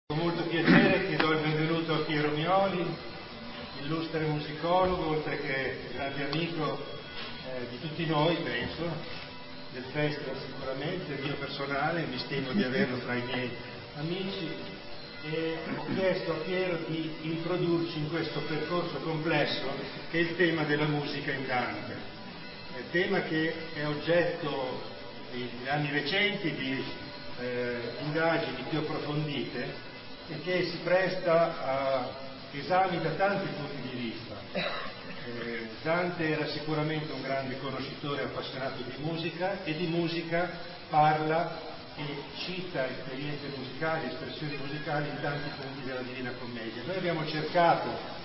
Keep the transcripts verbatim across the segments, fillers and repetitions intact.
Con molto piacere ti do il benvenuto a Piero Mioli, illustre musicologo, oltre che grande amico eh, di tutti noi, penso, del festival sicuramente, mio personale, mi stimo di averlo fra i miei amici, e ho chiesto a Piero di introdurci in questo percorso complesso che è il tema della musica in Dante, è tema che è oggetto negli anni recenti di eh, indagini più approfondite e che si presta a esami da tanti punti di vista. Eh, Dante era sicuramente un grande conoscitore e appassionato di musica, e di musica parla e cita esperienze musicali, espressioni musicali in tanti punti della Divina Commedia. Noi abbiamo cercato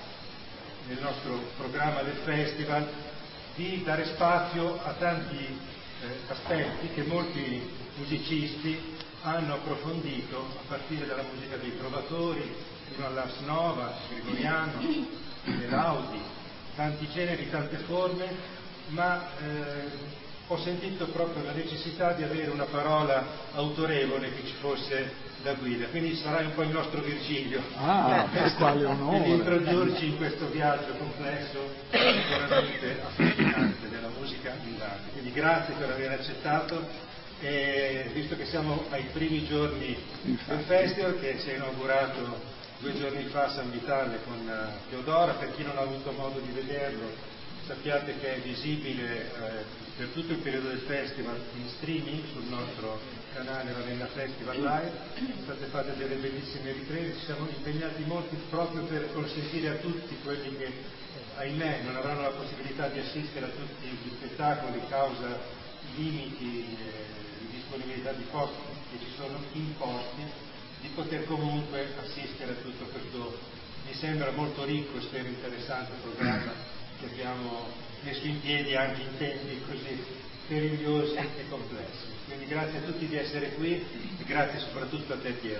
nel nostro programma del festival di dare spazio a tanti eh, aspetti che molti musicisti hanno approfondito, a partire dalla musica dei Trovatori fino all'Ars Nova, Gregoriano, dell'Audi, tanti generi, tante forme, ma eh, ho sentito proprio la necessità di avere una parola autorevole che ci fosse da guida, quindi sarai un po' il nostro Virgilio, ah, per quale onore, di introdurci in questo viaggio complesso e sicuramente affascinante della musica in Dante. Quindi grazie per aver accettato. E visto che siamo ai primi giorni del festival, che si è inaugurato due giorni fa a San Vitale con Teodora, per chi non ha avuto modo di vederlo sappiate che è visibile eh, per tutto il periodo del festival in streaming sul nostro canale Ravenna Festival Live. Sono state fatte delle bellissime riprese, ci siamo impegnati molti proprio per consentire a tutti quelli che ahimè non avranno la possibilità di assistere a tutti gli spettacoli causa i limiti eh, disponibilità di posti che ci sono imposti, di poter comunque assistere a tutto questo, mi sembra molto ricco, spero interessante programma che abbiamo messo in piedi anche in tempi così perigliosi e complessi. Quindi grazie a tutti di essere qui e grazie soprattutto a te Piero.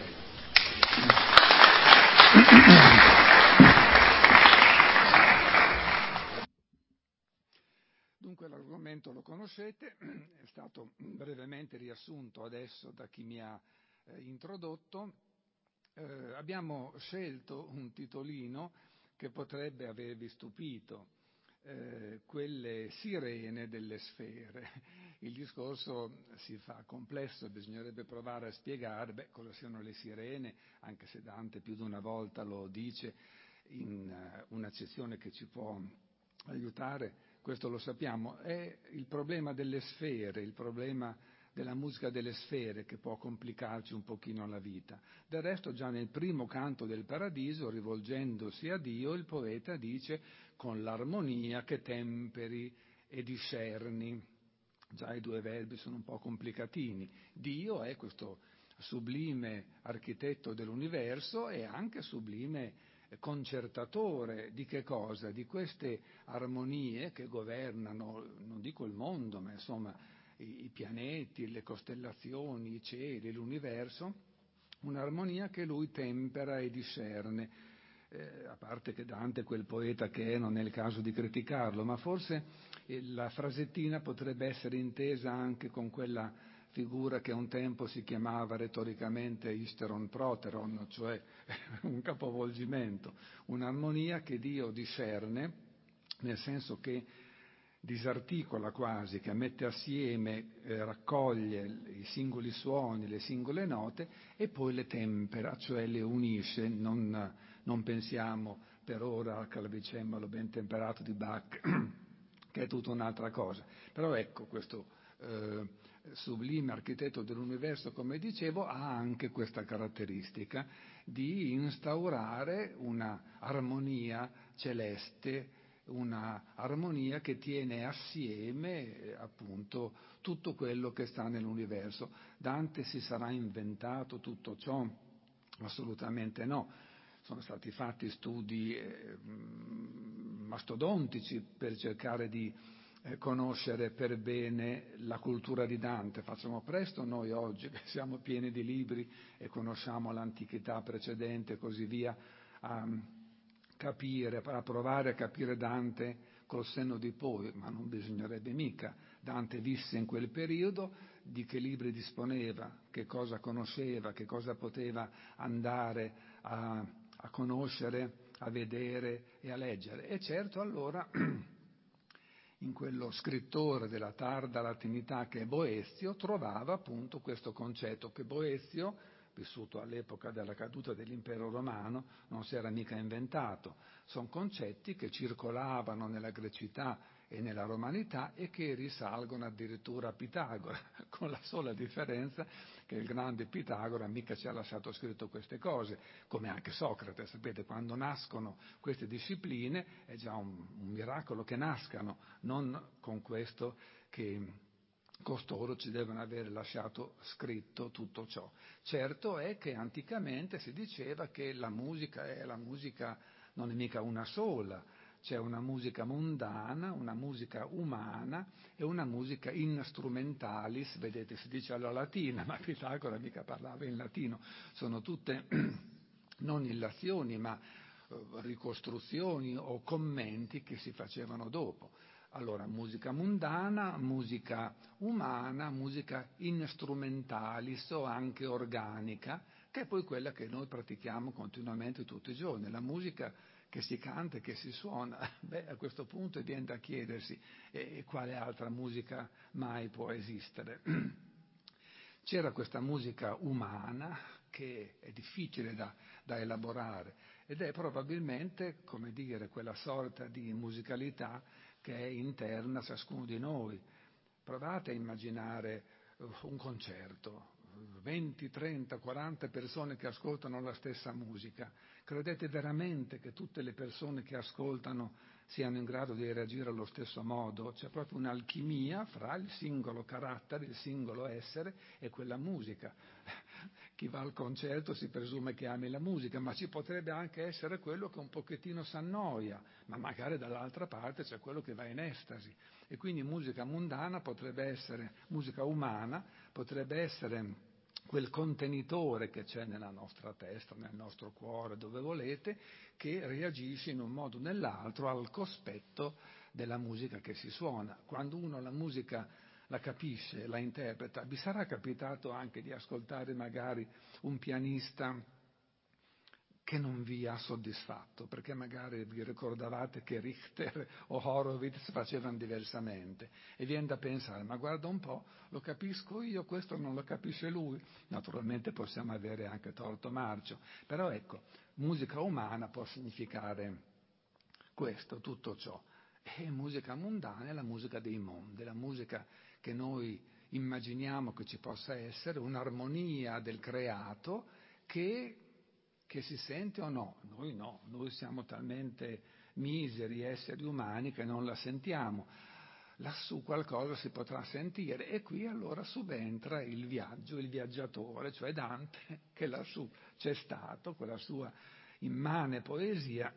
Dunque l'argomento lo conoscete, è stato brevemente riassunto adesso da chi mi ha eh, introdotto. Eh, abbiamo scelto un titolino che potrebbe avervi stupito, eh, quelle sirene delle sfere. Il discorso si fa complesso, bisognerebbe provare a spiegare beh, cosa siano le sirene, anche se Dante più di una volta lo dice in uh, un'accezione che ci può aiutare. Questo lo sappiamo, è il problema delle sfere, il problema della musica delle sfere che può complicarci un pochino la vita. Del resto già nel primo canto del Paradiso, rivolgendosi a Dio, il poeta dice con l'armonia che temperi e discerni. Già i due verbi sono un po' complicatini. Dio è questo sublime architetto dell'universo e anche sublime concertatore di che cosa? Di queste armonie che governano, non dico il mondo, ma insomma i, i pianeti, le costellazioni, i cieli, l'universo, un'armonia che lui tempera e discerne. Eh, a parte che Dante, quel poeta che è, non è il caso di criticarlo, ma forse eh, la frasettina potrebbe essere intesa anche con quella figura che un tempo si chiamava retoricamente Isteron Proteron, cioè un capovolgimento, un'armonia che Dio discerne, nel senso che disarticola quasi, che mette assieme, eh, raccoglie i singoli suoni, le singole note e poi le tempera, cioè le unisce. Non, non pensiamo per ora al clavicembalo ben temperato di Bach, che è tutta un'altra cosa. Però ecco, questo eh, sublime architetto dell'universo, come dicevo, ha anche questa caratteristica di instaurare una armonia celeste, una armonia che tiene assieme eh, appunto tutto quello che sta nell'universo. Dante si sarà inventato tutto ciò? Assolutamente no. Sono stati fatti studi eh, mastodontici per cercare di eh, conoscere per bene la cultura di Dante. Facciamo presto noi oggi, che siamo pieni di libri e conosciamo l'antichità precedente e così via, a capire, a provare a capire Dante col senno di poi, ma non bisognerebbe mica. Dante visse in quel periodo, di che libri disponeva, che cosa conosceva, che cosa poteva andare a, a conoscere, a vedere e a leggere. E certo allora in quello scrittore della tarda latinità che è Boezio trovava appunto questo concetto che Boezio, vissuto all'epoca della caduta dell'impero romano, non si era mica inventato. Sono concetti che circolavano nella grecità e nella romanità e che risalgono addirittura a Pitagora, con la sola differenza che il grande Pitagora mica ci ha lasciato scritto queste cose, come anche Socrate. Sapete, quando nascono queste discipline è già un, un miracolo che nascano, non con questo che costoro ci devono aver lasciato scritto tutto ciò. Certo è che anticamente si diceva che la musica è la musica non è mica una sola, c'è una musica mondana, una musica umana e una musica instrumentalis, vedete si dice alla latina, ma Pitagora mica parlava in latino, sono tutte non illazioni ma ricostruzioni o commenti che si facevano dopo. Allora, musica mondana, musica umana, musica instrumentalis o anche organica, che è poi quella che noi pratichiamo continuamente tutti i giorni. La musica che si canta e che si suona, beh, a questo punto viene da chiedersi eh, quale altra musica mai può esistere. C'era questa musica umana che è difficile da, da elaborare ed è probabilmente, come dire, quella sorta di musicalità che è interna a ciascuno di noi. Provate a immaginare un concerto, venti, trenta, quaranta persone che ascoltano la stessa musica. Credete veramente che tutte le persone che ascoltano siano in grado di reagire allo stesso modo? C'è proprio un'alchimia fra il singolo carattere, il singolo essere e quella musica. Chi va al concerto si presume che ami la musica, ma ci potrebbe anche essere quello che un pochettino s'annoia, ma magari dall'altra parte c'è quello che va in estasi. E quindi musica mondana potrebbe essere, musica umana potrebbe essere quel contenitore che c'è nella nostra testa, nel nostro cuore, dove volete, che reagisce in un modo o nell'altro al cospetto della musica che si suona. Quando uno la musica la capisce, la interpreta, vi sarà capitato anche di ascoltare magari un pianista che non vi ha soddisfatto, perché magari vi ricordavate che Richter o Horowitz facevano diversamente e viene da pensare, ma guarda un po', lo capisco io, questo non lo capisce lui. Naturalmente possiamo avere anche torto marcio, però ecco, musica umana può significare questo, tutto ciò. E musica mondana è la musica dei mondi, la musica che noi immaginiamo che ci possa essere, un'armonia del creato che che si sente o no? Noi no, noi siamo talmente miseri esseri umani che non la sentiamo. Lassù qualcosa si potrà sentire e qui allora subentra il viaggio, il viaggiatore, cioè Dante, che lassù c'è stato con la sua immane poesia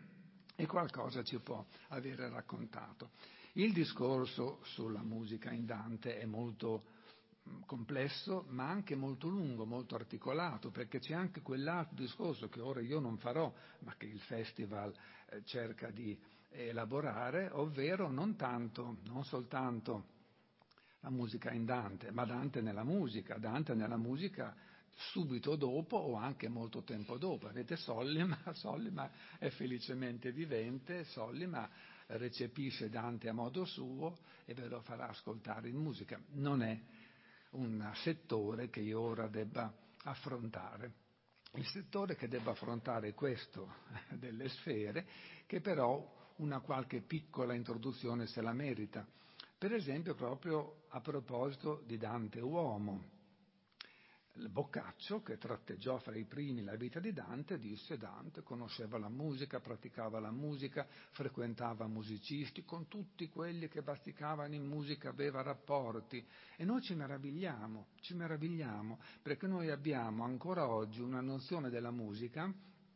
e qualcosa ci può avere raccontato. Il discorso sulla musica in Dante è molto complesso ma anche molto lungo, molto articolato, perché c'è anche quell'altro discorso che ora io non farò ma che il festival eh, cerca di elaborare, ovvero non tanto, non soltanto la musica in Dante, ma Dante nella musica, Dante nella musica subito dopo o anche molto tempo dopo. Avete Sollima, Sollima è felicemente vivente, Sollima recepisce Dante a modo suo e ve lo farà ascoltare in musica. Non è un settore che io ora debba affrontare. Il settore che debba affrontare è questo delle sfere, che però una qualche piccola introduzione se la merita. Per esempio proprio a proposito di Dante uomo. Boccaccio, che tratteggiò fra i primi la vita di Dante, disse Dante conosceva la musica, praticava la musica, frequentava musicisti, con tutti quelli che basticavano in musica aveva rapporti e noi ci meravigliamo, ci meravigliamo perché noi abbiamo ancora oggi una nozione della musica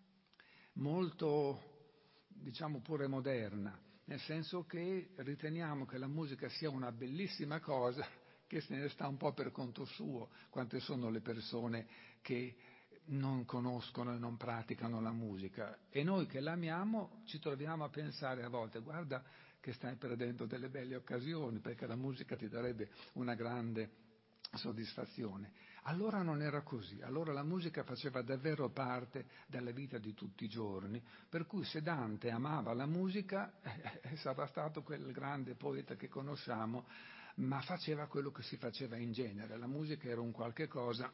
molto, diciamo pure moderna, nel senso che riteniamo che la musica sia una bellissima cosa che se ne sta un po' per conto suo, quante sono le persone che non conoscono e non praticano la musica. E noi che l'amiamo ci troviamo a pensare a volte, guarda che stai perdendo delle belle occasioni, perché la musica ti darebbe una grande soddisfazione. Allora non era così, allora la musica faceva davvero parte della vita di tutti i giorni, per cui se Dante amava la musica eh, sarà stato quel grande poeta che conosciamo, ma faceva quello che si faceva in genere. La musica era un qualche cosa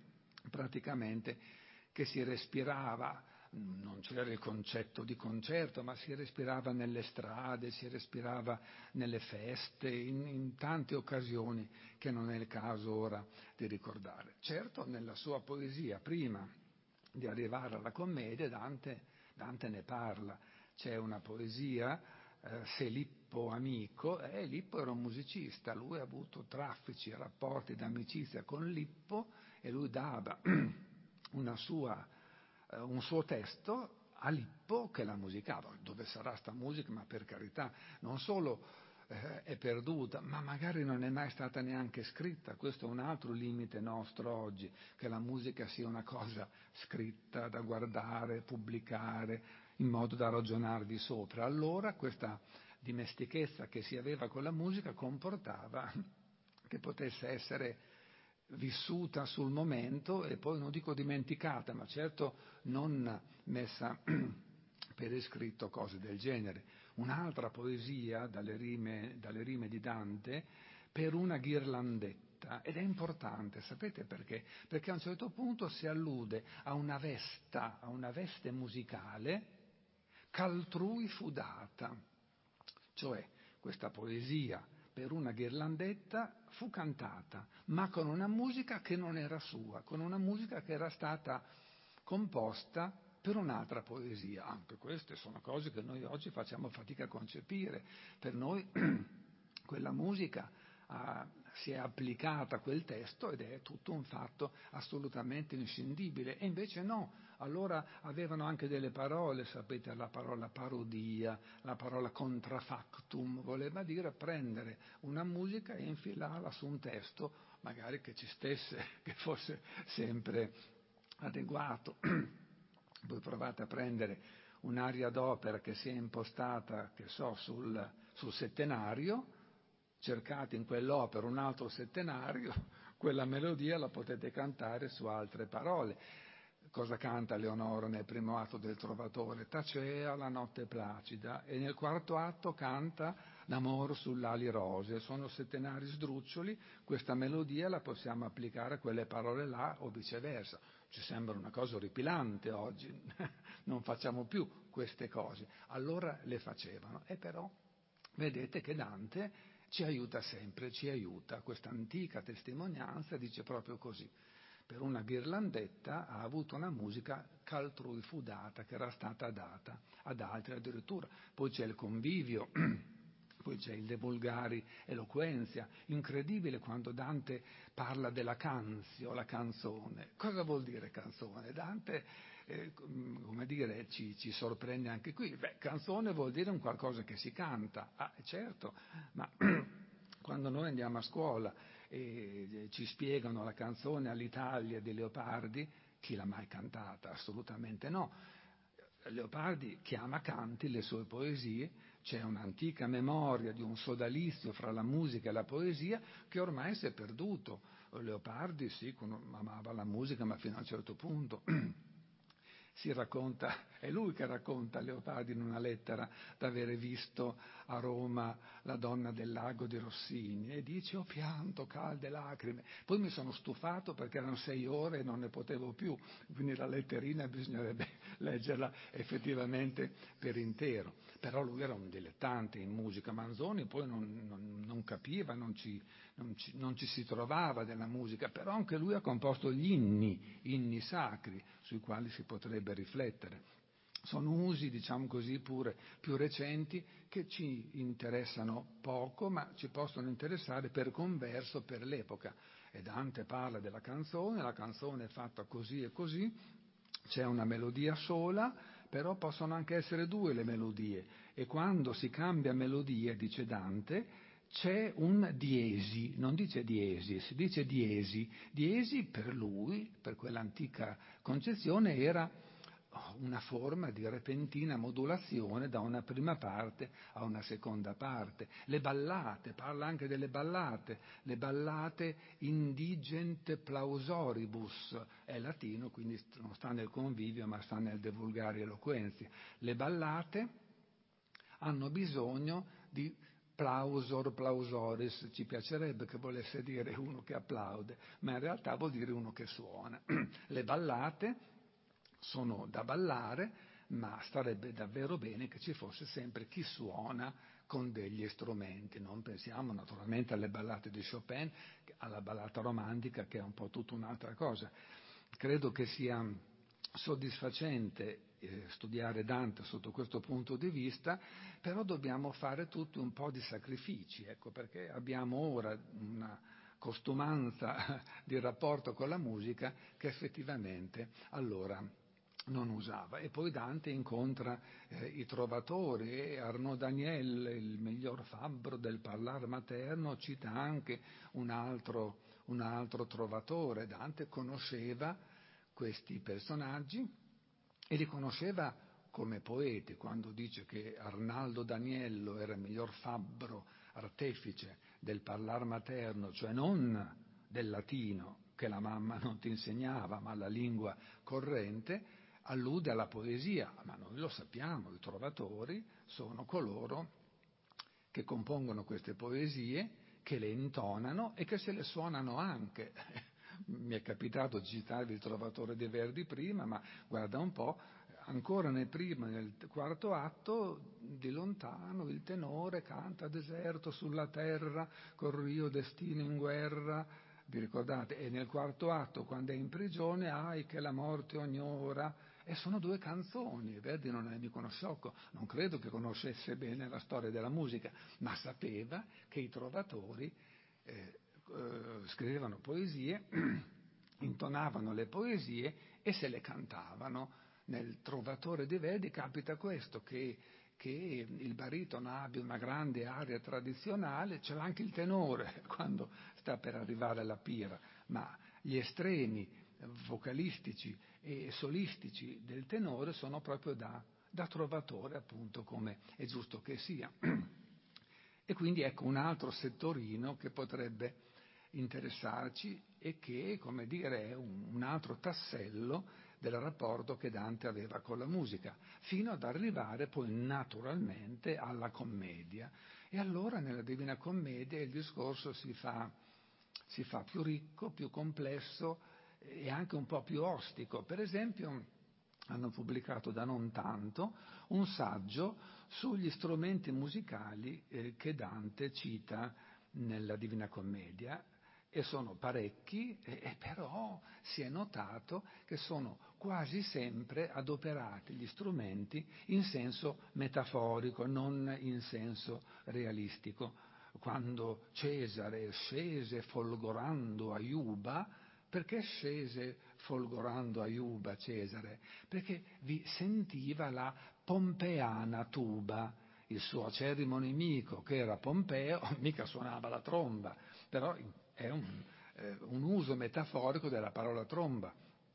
praticamente che si respirava, non c'era il concetto di concerto, ma si respirava nelle strade, si respirava nelle feste, in, in tante occasioni che non è il caso ora di ricordare. Certo, nella sua poesia, prima di arrivare alla commedia, Dante, Dante ne parla. C'è una poesia, eh, Se Lippo amico, e eh, Lippo era un musicista, lui ha avuto traffici e rapporti d'amicizia con Lippo e lui dava una sua, eh, un suo testo a Lippo che la musicava. Dove sarà sta musica? Ma per carità, non solo eh, è perduta, ma magari non è mai stata neanche scritta. Questo è un altro limite nostro oggi, che la musica sia una cosa scritta da guardare, pubblicare, in modo da ragionarvi sopra. Allora questa dimestichezza che si aveva con la musica comportava che potesse essere vissuta sul momento e poi non dico dimenticata, ma certo non messa per iscritto, cose del genere. Un'altra poesia dalle rime, dalle rime di Dante, Per una ghirlandetta, ed è importante, sapete perché? Perché a un certo punto si allude a una vesta, a una veste musicale ch'altrui fu data, cioè questa poesia per una ghirlandetta fu cantata, ma con una musica che non era sua, con una musica che era stata composta per un'altra poesia. Anche queste sono cose che noi oggi facciamo fatica a concepire. Per noi quella musica ah, si è applicata a quel testo ed è tutto un fatto assolutamente inscindibile. E invece no, allora avevano anche delle parole, sapete, la parola parodia, la parola contrafactum, voleva dire prendere una musica e infilarla su un testo, magari che ci stesse, che fosse sempre adeguato. Voi provate a prendere un'aria d'opera che sia impostata, che so, sul, sul settenario, cercate in quell'opera un altro settenario, quella melodia la potete cantare su altre parole. Cosa canta Leonora nel primo atto del Trovatore? Tacea la notte placida, e nel quarto atto canta l'amor sull'ali rose. Sono settenari sdruccioli, questa melodia la possiamo applicare a quelle parole là o viceversa. Ci sembra una cosa orripilante oggi, non facciamo più queste cose, allora le facevano. E però vedete che Dante ci aiuta sempre, ci aiuta, questa antica testimonianza dice proprio così. Per una ghirlandetta ha avuto una musica ch'altrui fu data, che era stata data ad altri addirittura. Poi c'è il convivio, poi c'è il De Vulgari Eloquenzia. Incredibile quando Dante parla della canzio, la canzone. Cosa vuol dire canzone? Dante, eh, come dire, ci, ci sorprende anche qui. Beh, canzone vuol dire un qualcosa che si canta. Ah, certo, ma quando noi andiamo a scuola e ci spiegano la canzone all'Italia di Leopardi, chi l'ha mai cantata? Assolutamente no. Leopardi chiama canti le sue poesie, c'è un'antica memoria di un sodalizio fra la musica e la poesia che ormai si è perduto. Leopardi sì, amava la musica, ma fino a un certo punto. Si racconta, è lui che racconta Leopardi in una lettera d'avere visto a Roma La donna del lago di Rossini e dice: ho pianto calde lacrime, poi mi sono stufato perché erano sei ore e non ne potevo più, quindi la letterina bisognerebbe leggerla effettivamente per intero. Però lui era un dilettante in musica. Manzoni poi non, non, non capiva, non ci, non, ci, non ci si trovava della musica, però anche lui ha composto gli inni, inni sacri, sui quali si potrebbe riflettere. Sono usi, diciamo così, pure più recenti che ci interessano poco, ma ci possono interessare per converso per l'epoca. E Dante parla della canzone, la canzone è fatta così e così, c'è una melodia sola, però possono anche essere due le melodie, e quando si cambia melodia, dice Dante, c'è un diesi, non dice diesis, dice diesi. Diesi per lui, per quell'antica concezione, era una forma di repentina modulazione da una prima parte a una seconda parte. Le ballate, parla anche delle ballate, le ballate indigent plausoribus, è latino, quindi non sta nel convivio ma sta nel de vulgari eloquentia. Le ballate hanno bisogno di plausor, plausoris, ci piacerebbe che volesse dire uno che applaude, ma in realtà vuol dire uno che suona. Le ballate sono da ballare, ma starebbe davvero bene che ci fosse sempre chi suona con degli strumenti. Non pensiamo naturalmente alle ballate di Chopin, alla ballata romantica che è un po' tutta un'altra cosa. Credo che sia soddisfacente eh, studiare Dante sotto questo punto di vista, però dobbiamo fare tutti un po' di sacrifici, ecco, perché abbiamo ora una costumanza di rapporto con la musica che effettivamente allora non usava. E poi Dante incontra eh, i trovatori e Arnaud Daniel, il miglior fabbro del parlar materno, cita anche un altro, un altro trovatore. Dante conosceva questi personaggi e li conosceva come poeti. Quando dice che Arnaldo Daniello era il miglior fabbro artefice del parlar materno, cioè non del latino che la mamma non ti insegnava, ma la lingua corrente, allude alla poesia, ma noi lo sappiamo, i trovatori sono coloro che compongono queste poesie, che le intonano e che se le suonano anche. Mi è capitato di citarvi il Trovatore di Verdi prima, ma guarda un po', ancora nel primo e nel quarto atto, di lontano il tenore canta deserto sulla terra, col rio destino in guerra, vi ricordate? E nel quarto atto, quando è in prigione, ai che la morte ognora. E sono due canzoni, Verdi non è mica uno sciocco, non credo che conoscesse bene la storia della musica, ma sapeva che i trovatori eh, eh, scrivevano poesie, intonavano le poesie e se le cantavano. Nel Trovatore di Verdi capita questo, che, che il baritono abbia una grande aria tradizionale, c'è anche il tenore quando sta per arrivare alla pira, ma gli estremi vocalistici e solistici del tenore sono proprio da, da trovatore, appunto, come è giusto che sia. E quindi ecco un altro settorino che potrebbe interessarci e che, come dire, è un, un altro tassello del rapporto che Dante aveva con la musica, fino ad arrivare poi naturalmente alla commedia. E allora nella Divina Commedia il discorso si fa, si fa più ricco, più complesso e anche un po' più ostico. Per esempio hanno pubblicato da non tanto un saggio sugli strumenti musicali eh, che Dante cita nella Divina Commedia, e sono parecchi, e, e però si è notato che sono quasi sempre adoperati gli strumenti in senso metaforico, non in senso realistico. Quando Cesare scese folgorando a Iuba, perché scese folgorando a Iuba Cesare? Perché vi sentiva la pompeana tuba, il suo acerrimo nemico che era Pompeo, mica suonava la tromba, però è un, eh, un uso metaforico della parola tromba.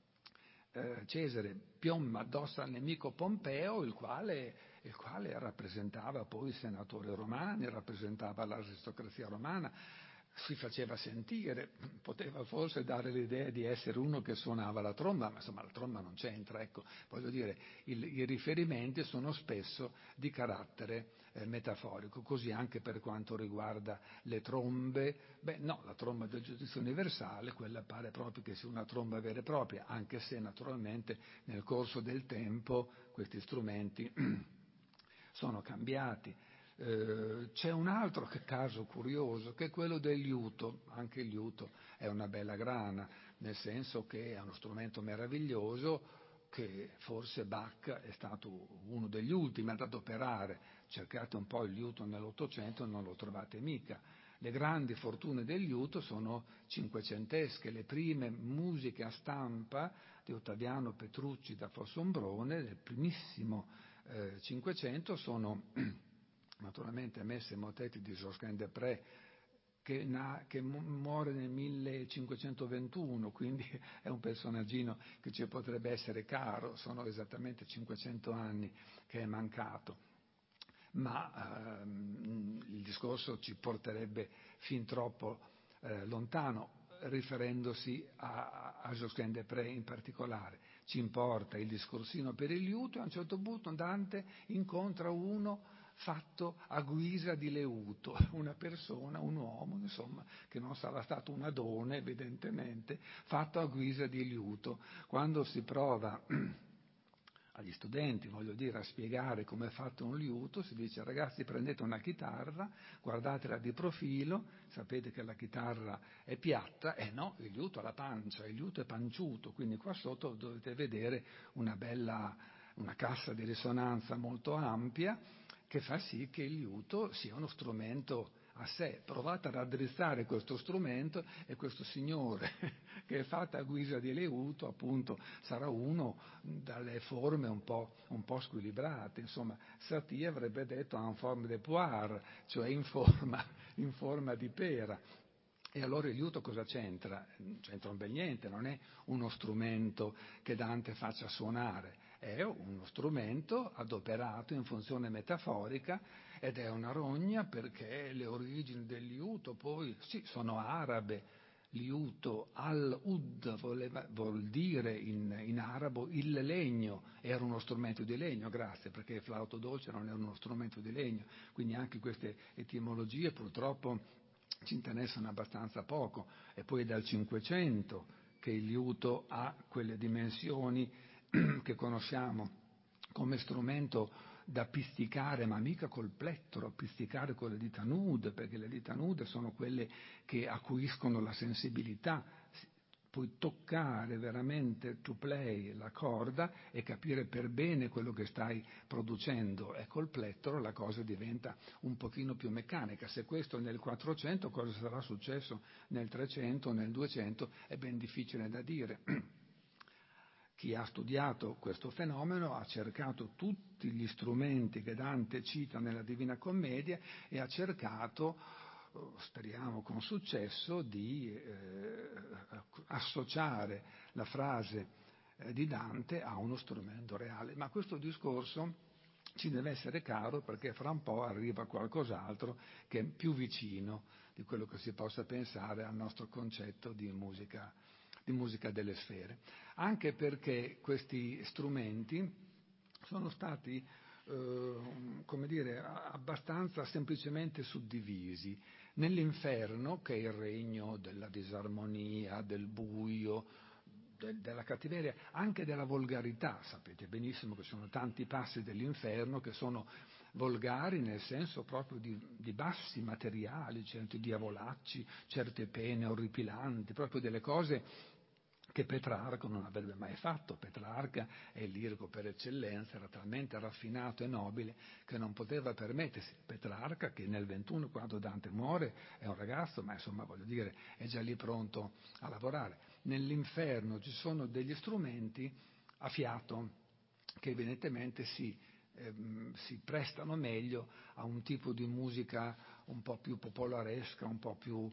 Eh, Cesare piomba addosso al nemico Pompeo, il quale, il quale rappresentava poi i senatori romani, rappresentava l'aristocrazia romana, si faceva sentire, poteva forse dare l'idea di essere uno che suonava la tromba, ma insomma la tromba non c'entra, ecco, voglio dire, il, i riferimenti sono spesso di carattere eh, metaforico, così anche per quanto riguarda le trombe. Beh no, la tromba del giudizio universale, quella pare proprio che sia una tromba vera e propria, anche se naturalmente nel corso del tempo questi strumenti sono cambiati. Eh, c'è un altro caso curioso che è quello del liuto. Anche il liuto è una bella grana, nel senso che è uno strumento meraviglioso che forse Bach è stato uno degli ultimi ad adoperare. Cercate un po' il liuto nell'Ottocento e non lo trovate mica. Le grandi fortune del liuto sono cinquecentesche, le prime musiche a stampa di Ottaviano Petrucci da Fossombrone del primissimo eh, Cinquecento sono naturalmente messe e motetti di Josquin des Prez che, na, che muore nel millecinquecentoventuno, quindi è un personaggino che ci potrebbe essere caro, sono esattamente cinquecento anni che è mancato. Ma ehm, il discorso ci porterebbe fin troppo eh, lontano, riferendosi a, a Josquin des Prez in particolare. Ci importa il discorsino per il liuto e a un certo punto Dante incontra uno fatto a guisa di leuto, una persona, un uomo, insomma, che non sarà stato un Adone, evidentemente, fatto a guisa di liuto. Quando si prova agli studenti, voglio dire, a spiegare come è fatto un liuto, si dice: ragazzi, prendete una chitarra, guardatela di profilo, sapete che la chitarra è piatta, e no, il liuto ha la pancia, il liuto è panciuto, quindi qua sotto dovete vedere una bella, una cassa di risonanza molto ampia, che fa sì che il liuto sia uno strumento a sé. Provate a raddrizzare questo strumento e questo signore che è fatto a guisa di liuto, appunto, sarà uno dalle forme un po', un po' squilibrate. Insomma, Satie avrebbe detto en forme de poire, cioè in forma, in forma di pera. E allora il liuto cosa c'entra? C'entra un bel niente, non è uno strumento che Dante faccia suonare, è uno strumento adoperato in funzione metaforica ed è una rogna perché le origini del liuto poi sì, sono arabe. Liuto al-ud voleva, vuol dire in, in arabo il legno, era uno strumento di legno, grazie, perché il flauto dolce non era uno strumento di legno, quindi anche queste etimologie purtroppo ci interessano abbastanza poco. E poi è dal Cinquecento che il liuto ha quelle dimensioni che conosciamo come strumento da pisticare, ma mica col plettro, pisticare con le dita nude, perché le dita nude sono quelle che acuiscono la sensibilità. Puoi toccare veramente, to play, la corda e capire per bene quello che stai producendo, e col plettro la cosa diventa un pochino più meccanica. Se questo nel quattrocento, cosa sarà successo nel trecento, nel duecento, è ben difficile da dire. Chi ha studiato questo fenomeno ha cercato tutti gli strumenti che Dante cita nella Divina Commedia e ha cercato, speriamo con successo, di eh, associare la frase eh, di Dante a uno strumento reale. Ma questo discorso ci deve essere caro, perché fra un po' arriva qualcos'altro che è più vicino di quello che si possa pensare al nostro concetto di musica, di musica delle sfere. Anche perché questi strumenti sono stati eh, come dire, abbastanza semplicemente suddivisi. Nell'inferno, che è il regno della disarmonia, del buio, de, della cattiveria, anche della volgarità. Sapete benissimo che ci sono tanti passi dell'inferno che sono volgari nel senso proprio di, di bassi materiali, certi diavolacci, certe pene orripilanti, proprio delle cose che Petrarca non avrebbe mai fatto. Petrarca è il lirico per eccellenza, era talmente raffinato e nobile che non poteva permettersi. Petrarca, che nel ventuno, quando Dante muore, è un ragazzo, ma insomma, voglio dire, è già lì pronto a lavorare. Nell'inferno ci sono degli strumenti a fiato che evidentemente si, ehm, si prestano meglio a un tipo di musica un po' più popolaresca, un po' più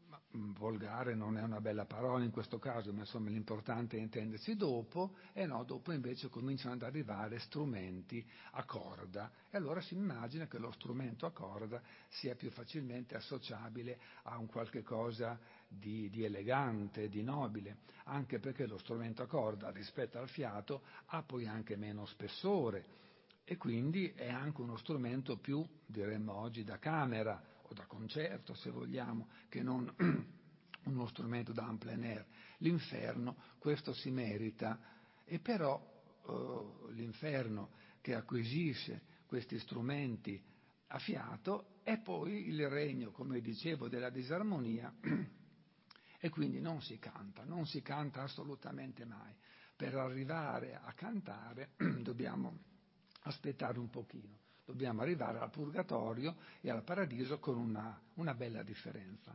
volgare, non è una bella parola in questo caso, ma insomma l'importante è intendersi dopo, e no, dopo invece cominciano ad arrivare strumenti a corda, e allora si immagina che lo strumento a corda sia più facilmente associabile a un qualche cosa di, di elegante, di nobile, anche perché lo strumento a corda rispetto al fiato ha poi anche meno spessore, e quindi è anche uno strumento più, diremmo oggi, da camera o da concerto, se vogliamo, che non uno strumento da en plein air. L'inferno questo si merita, e però eh, l'inferno che acquisisce questi strumenti a fiato è poi il regno, come dicevo, della disarmonia, e quindi non si canta, non si canta assolutamente mai. Per arrivare a cantare dobbiamo aspettare un pochino. Dobbiamo arrivare al purgatorio e al paradiso con una, una bella differenza.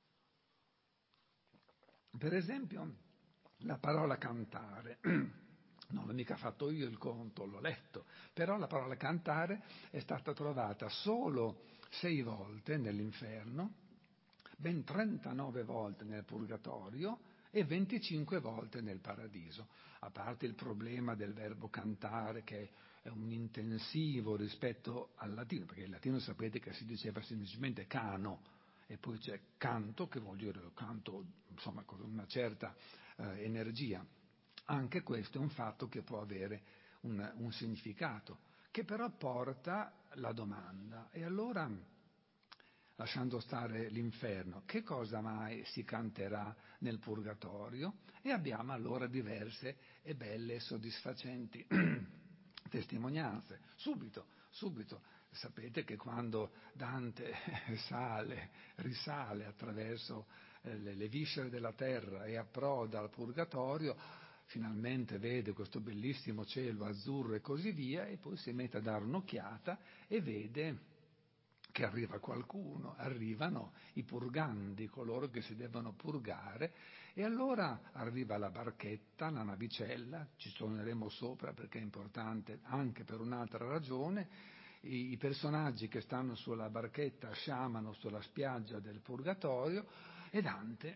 Per esempio, la parola cantare, non l'ho mica fatto io il conto, l'ho letto, però la parola cantare è stata trovata solo sei volte nell'inferno, ben trentanove volte nel purgatorio e venticinque volte nel paradiso, a parte il problema del verbo cantare, che è un intensivo rispetto al latino, perché il latino sapete che si diceva semplicemente cano, e poi c'è canto, che vuol dire canto, insomma, con una certa eh, energia. Anche questo è un fatto che può avere un, un significato, che però porta la domanda: e allora, lasciando stare l'inferno, che cosa mai si canterà nel purgatorio? E abbiamo allora diverse e belle e soddisfacenti testimonianze. Subito, subito, sapete che quando Dante sale, risale attraverso eh, le, le viscere della terra e approda al purgatorio, finalmente vede questo bellissimo cielo azzurro e così via, e poi si mette a dare un'occhiata e vede che arriva qualcuno, arrivano i purgandi, coloro che si devono purgare, e allora arriva la barchetta, la navicella, ci torneremo sopra perché è importante anche per un'altra ragione. I, i personaggi che stanno sulla barchetta sciamano sulla spiaggia del purgatorio e Dante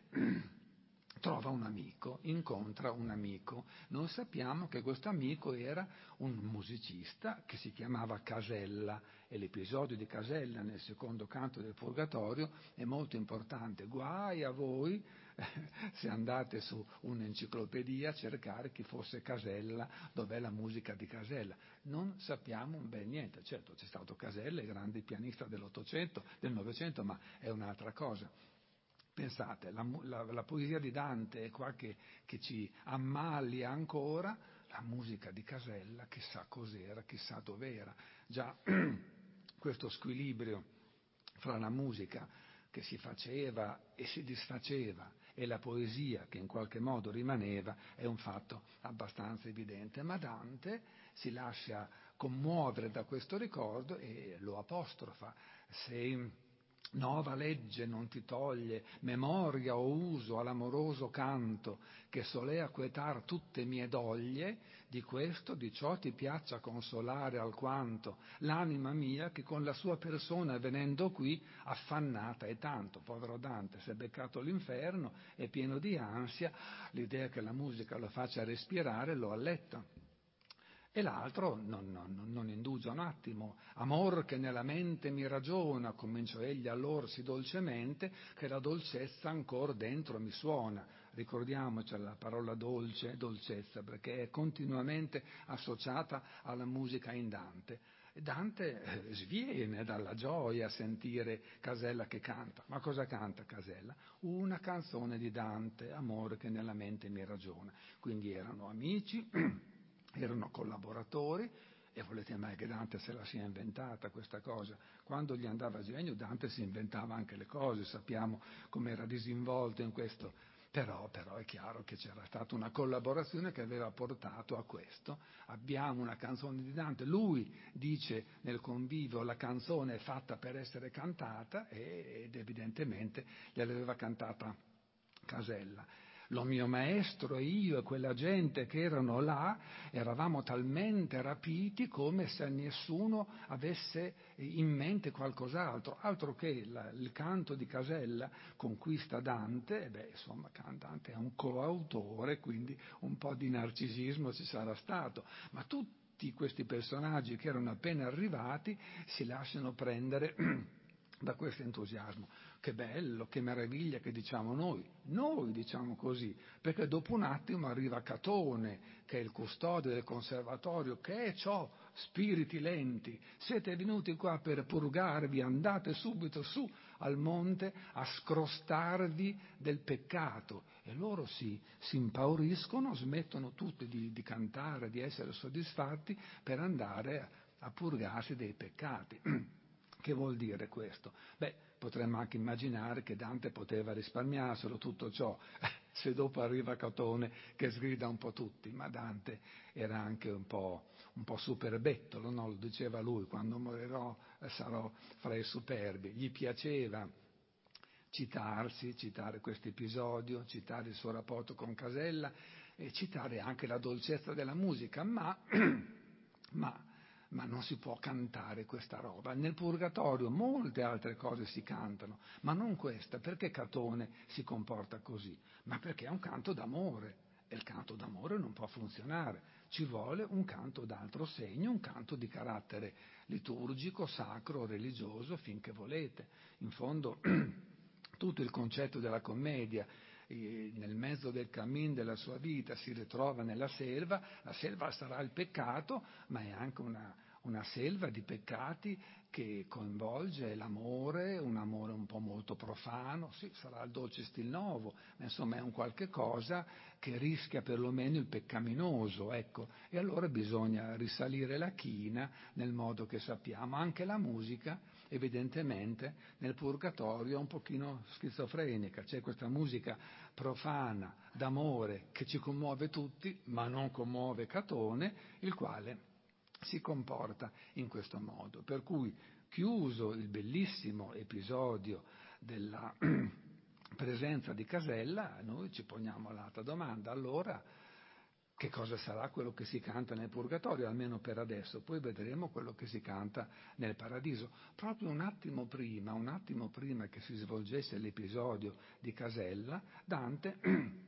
trova un amico, incontra un amico. Noi sappiamo che questo amico era un musicista che si chiamava Casella, e l'episodio di Casella nel secondo canto del Purgatorio è molto importante. Guai a voi eh, se andate su un'enciclopedia a cercare chi fosse Casella, dov'è la musica di Casella. Non sappiamo un bel niente. Certo, c'è stato Casella, il grande pianista dell'Ottocento, del Novecento, ma è un'altra cosa. Pensate, la, la, la poesia di Dante è qua che, che ci ammalia ancora, la musica di Casella chissà cos'era, chissà dov'era. Già questo squilibrio fra la musica che si faceva e si disfaceva e la poesia che in qualche modo rimaneva è un fatto abbastanza evidente. Ma Dante si lascia commuovere da questo ricordo e lo apostrofa. Se Nova legge non ti toglie, memoria o uso all'amoroso canto, che solea quetar tutte mie doglie, di questo, di ciò ti piaccia consolare alquanto l'anima mia che con la sua persona venendo qui affannata è tanto. Povero Dante, si è beccato l'inferno, è pieno di ansia, l'idea che la musica lo faccia respirare lo alletta. E l'altro non, non, non indugia un attimo. Amor che nella mente mi ragiona, cominciò egli allor sì dolcemente, che la dolcezza ancor dentro mi suona. Ricordiamoci la parola dolce, dolcezza, perché è continuamente associata alla musica in Dante. Dante eh, sviene dalla gioia a sentire Casella che canta. Ma cosa canta Casella? Una canzone di Dante, Amore che nella mente mi ragiona. Quindi erano amici, erano collaboratori, e volete mai che Dante se la sia inventata questa cosa? Quando gli andava genio Dante si inventava anche le cose, sappiamo come era disinvolto in questo, però, però è chiaro che c'era stata una collaborazione che aveva portato a questo. Abbiamo una canzone di Dante, lui dice nel convivio la canzone è fatta per essere cantata, ed evidentemente gliel'aveva cantata Casella. Lo mio maestro e io e quella gente che erano là eravamo talmente rapiti come se nessuno avesse in mente qualcos'altro, altro che la, il canto di Casella conquista Dante, e beh, insomma, Dante è un coautore, quindi un po' di narcisismo ci sarà stato, ma tutti questi personaggi che erano appena arrivati si lasciano prendere da questo entusiasmo. Che bello, che meraviglia che diciamo noi, noi diciamo così, perché dopo un attimo arriva Catone, che è il custode del conservatorio, che è ciò, spiriti lenti, siete venuti qua per purgarvi, andate subito su al monte a scrostarvi del peccato. E loro si, si impauriscono, smettono tutti di, di cantare, di essere soddisfatti per andare a purgarsi dei peccati. Che vuol dire questo? Beh, potremmo anche immaginare che Dante poteva risparmiarselo tutto ciò, se dopo arriva Catone che sgrida un po' tutti, ma Dante era anche un po', un po' superbettolo, no? Lo diceva lui, quando morirò sarò fra i superbi. Gli piaceva citarsi, citare questo episodio, citare il suo rapporto con Casella e citare anche la dolcezza della musica, ma, ma ma non si può cantare questa roba. Nel Purgatorio molte altre cose si cantano, ma non questa. Perché Catone si comporta così? Ma perché è un canto d'amore, e il canto d'amore non può funzionare. Ci vuole un canto d'altro segno, un canto di carattere liturgico, sacro, religioso, finché volete. In fondo tutto il concetto della commedia, nel mezzo del cammin della sua vita si ritrova nella selva. La selva sarà il peccato, ma è anche una, una selva di peccati che coinvolge l'amore, un amore un po' molto profano, sì, sarà il dolce stil novo, ma insomma è un qualche cosa che rischia perlomeno il peccaminoso, ecco, e allora bisogna risalire la china nel modo che sappiamo. Anche la musica, evidentemente, nel Purgatorio è un pochino schizofrenica, c'è questa musica profana, d'amore, che ci commuove tutti, ma non commuove Catone, il quale si comporta in questo modo. Per cui, chiuso il bellissimo episodio della presenza di Casella, noi ci poniamo l'altra domanda: allora che cosa sarà quello che si canta nel Purgatorio, almeno per adesso? Poi vedremo quello che si canta nel Paradiso. Proprio un attimo prima, un attimo prima che si svolgesse l'episodio di Casella, Dante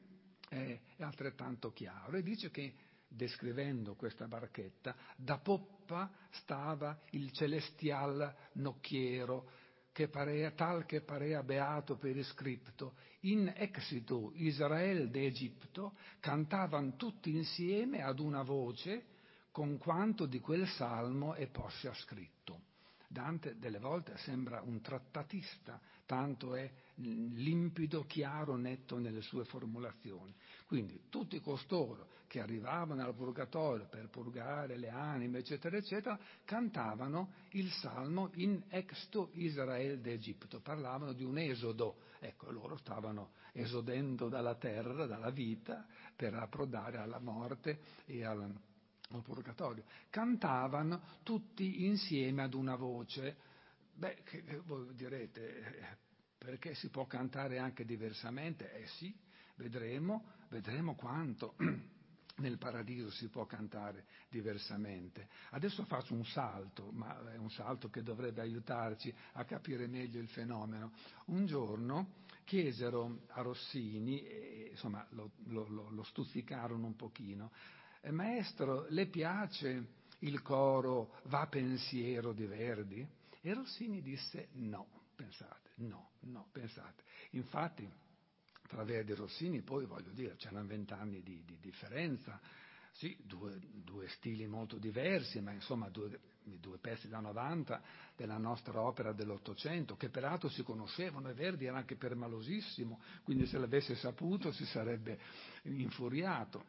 è, è altrettanto chiaro e dice che, descrivendo questa barchetta, da poppa stava il celestial nocchiero, che parea, tal che parea beato per iscripto, in exitu Israel d'Egitto, cantavan tutti insieme ad una voce con quanto di quel salmo è poscia scritto. Dante delle volte sembra un trattatista, tanto è limpido, chiaro, netto nelle sue formulazioni. Quindi tutti costoro che arrivavano al Purgatorio per purgare le anime, eccetera, eccetera, cantavano il salmo in exto Israel d'Egitto, parlavano di un esodo. Ecco, loro stavano esodendo dalla terra, dalla vita, per approdare alla morte e al, al Purgatorio. Cantavano tutti insieme ad una voce. Beh, che, voi direte, perché si può cantare anche diversamente? Eh sì, vedremo, vedremo quanto nel Paradiso si può cantare diversamente. Adesso faccio un salto, ma è un salto che dovrebbe aiutarci a capire meglio il fenomeno. Un giorno chiesero a Rossini, e, insomma lo, lo, lo stuzzicarono un pochino: maestro, le piace il coro Va pensiero di Verdi? E Rossini disse no, pensate, no, no, pensate. Infatti, tra Verdi e Rossini, poi voglio dire, c'erano vent'anni di, di differenza, sì, due, due stili molto diversi, ma insomma due, due pezzi da novanta della nostra opera dell'Ottocento, che peraltro si conoscevano, e Verdi era anche permalosissimo, quindi se l'avesse saputo si sarebbe infuriato.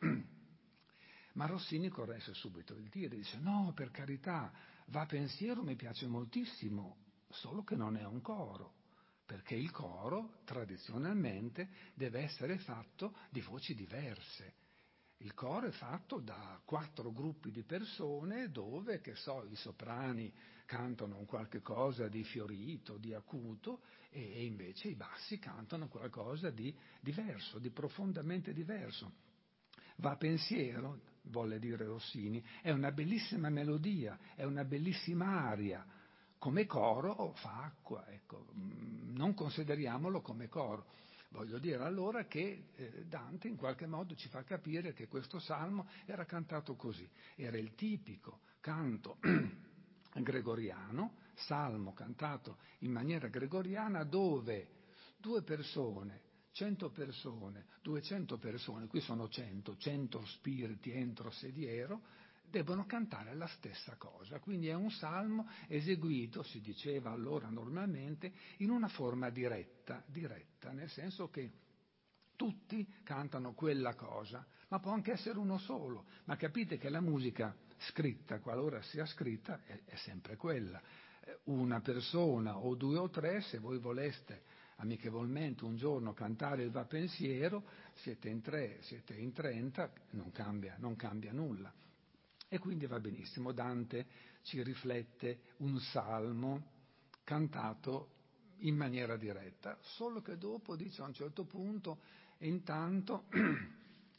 Ma Rossini corresse subito il tiro, dice no, per carità, Va pensiero mi piace moltissimo, solo che non è un coro, perché il coro tradizionalmente deve essere fatto di voci diverse. Il coro è fatto da quattro gruppi di persone dove, che so, i soprani cantano un qualche cosa di fiorito, di acuto, e invece i bassi cantano qualcosa di diverso, di profondamente diverso. Va pensiero, volle dire Rossini, è una bellissima melodia, è una bellissima aria. Come coro fa acqua, ecco, non consideriamolo come coro. Voglio dire allora che eh, Dante in qualche modo ci fa capire che questo salmo era cantato così, era il tipico canto gregoriano, salmo cantato in maniera gregoriana, dove due persone, cento persone, duecento persone, qui sono cento, cento spiriti entro sediero, debbono cantare la stessa cosa. Quindi è un salmo eseguito, si diceva allora normalmente, in una forma diretta, diretta, nel senso che tutti cantano quella cosa, ma può anche essere uno solo. Ma capite che la musica scritta, qualora sia scritta, è, è sempre quella. Una persona o due o tre, se voi voleste amichevolmente un giorno cantare il Va pensiero, siete in tre, siete in trenta, non cambia, non cambia nulla. E quindi va benissimo, Dante ci riflette un salmo cantato in maniera diretta, solo che dopo dice a un certo punto, e intanto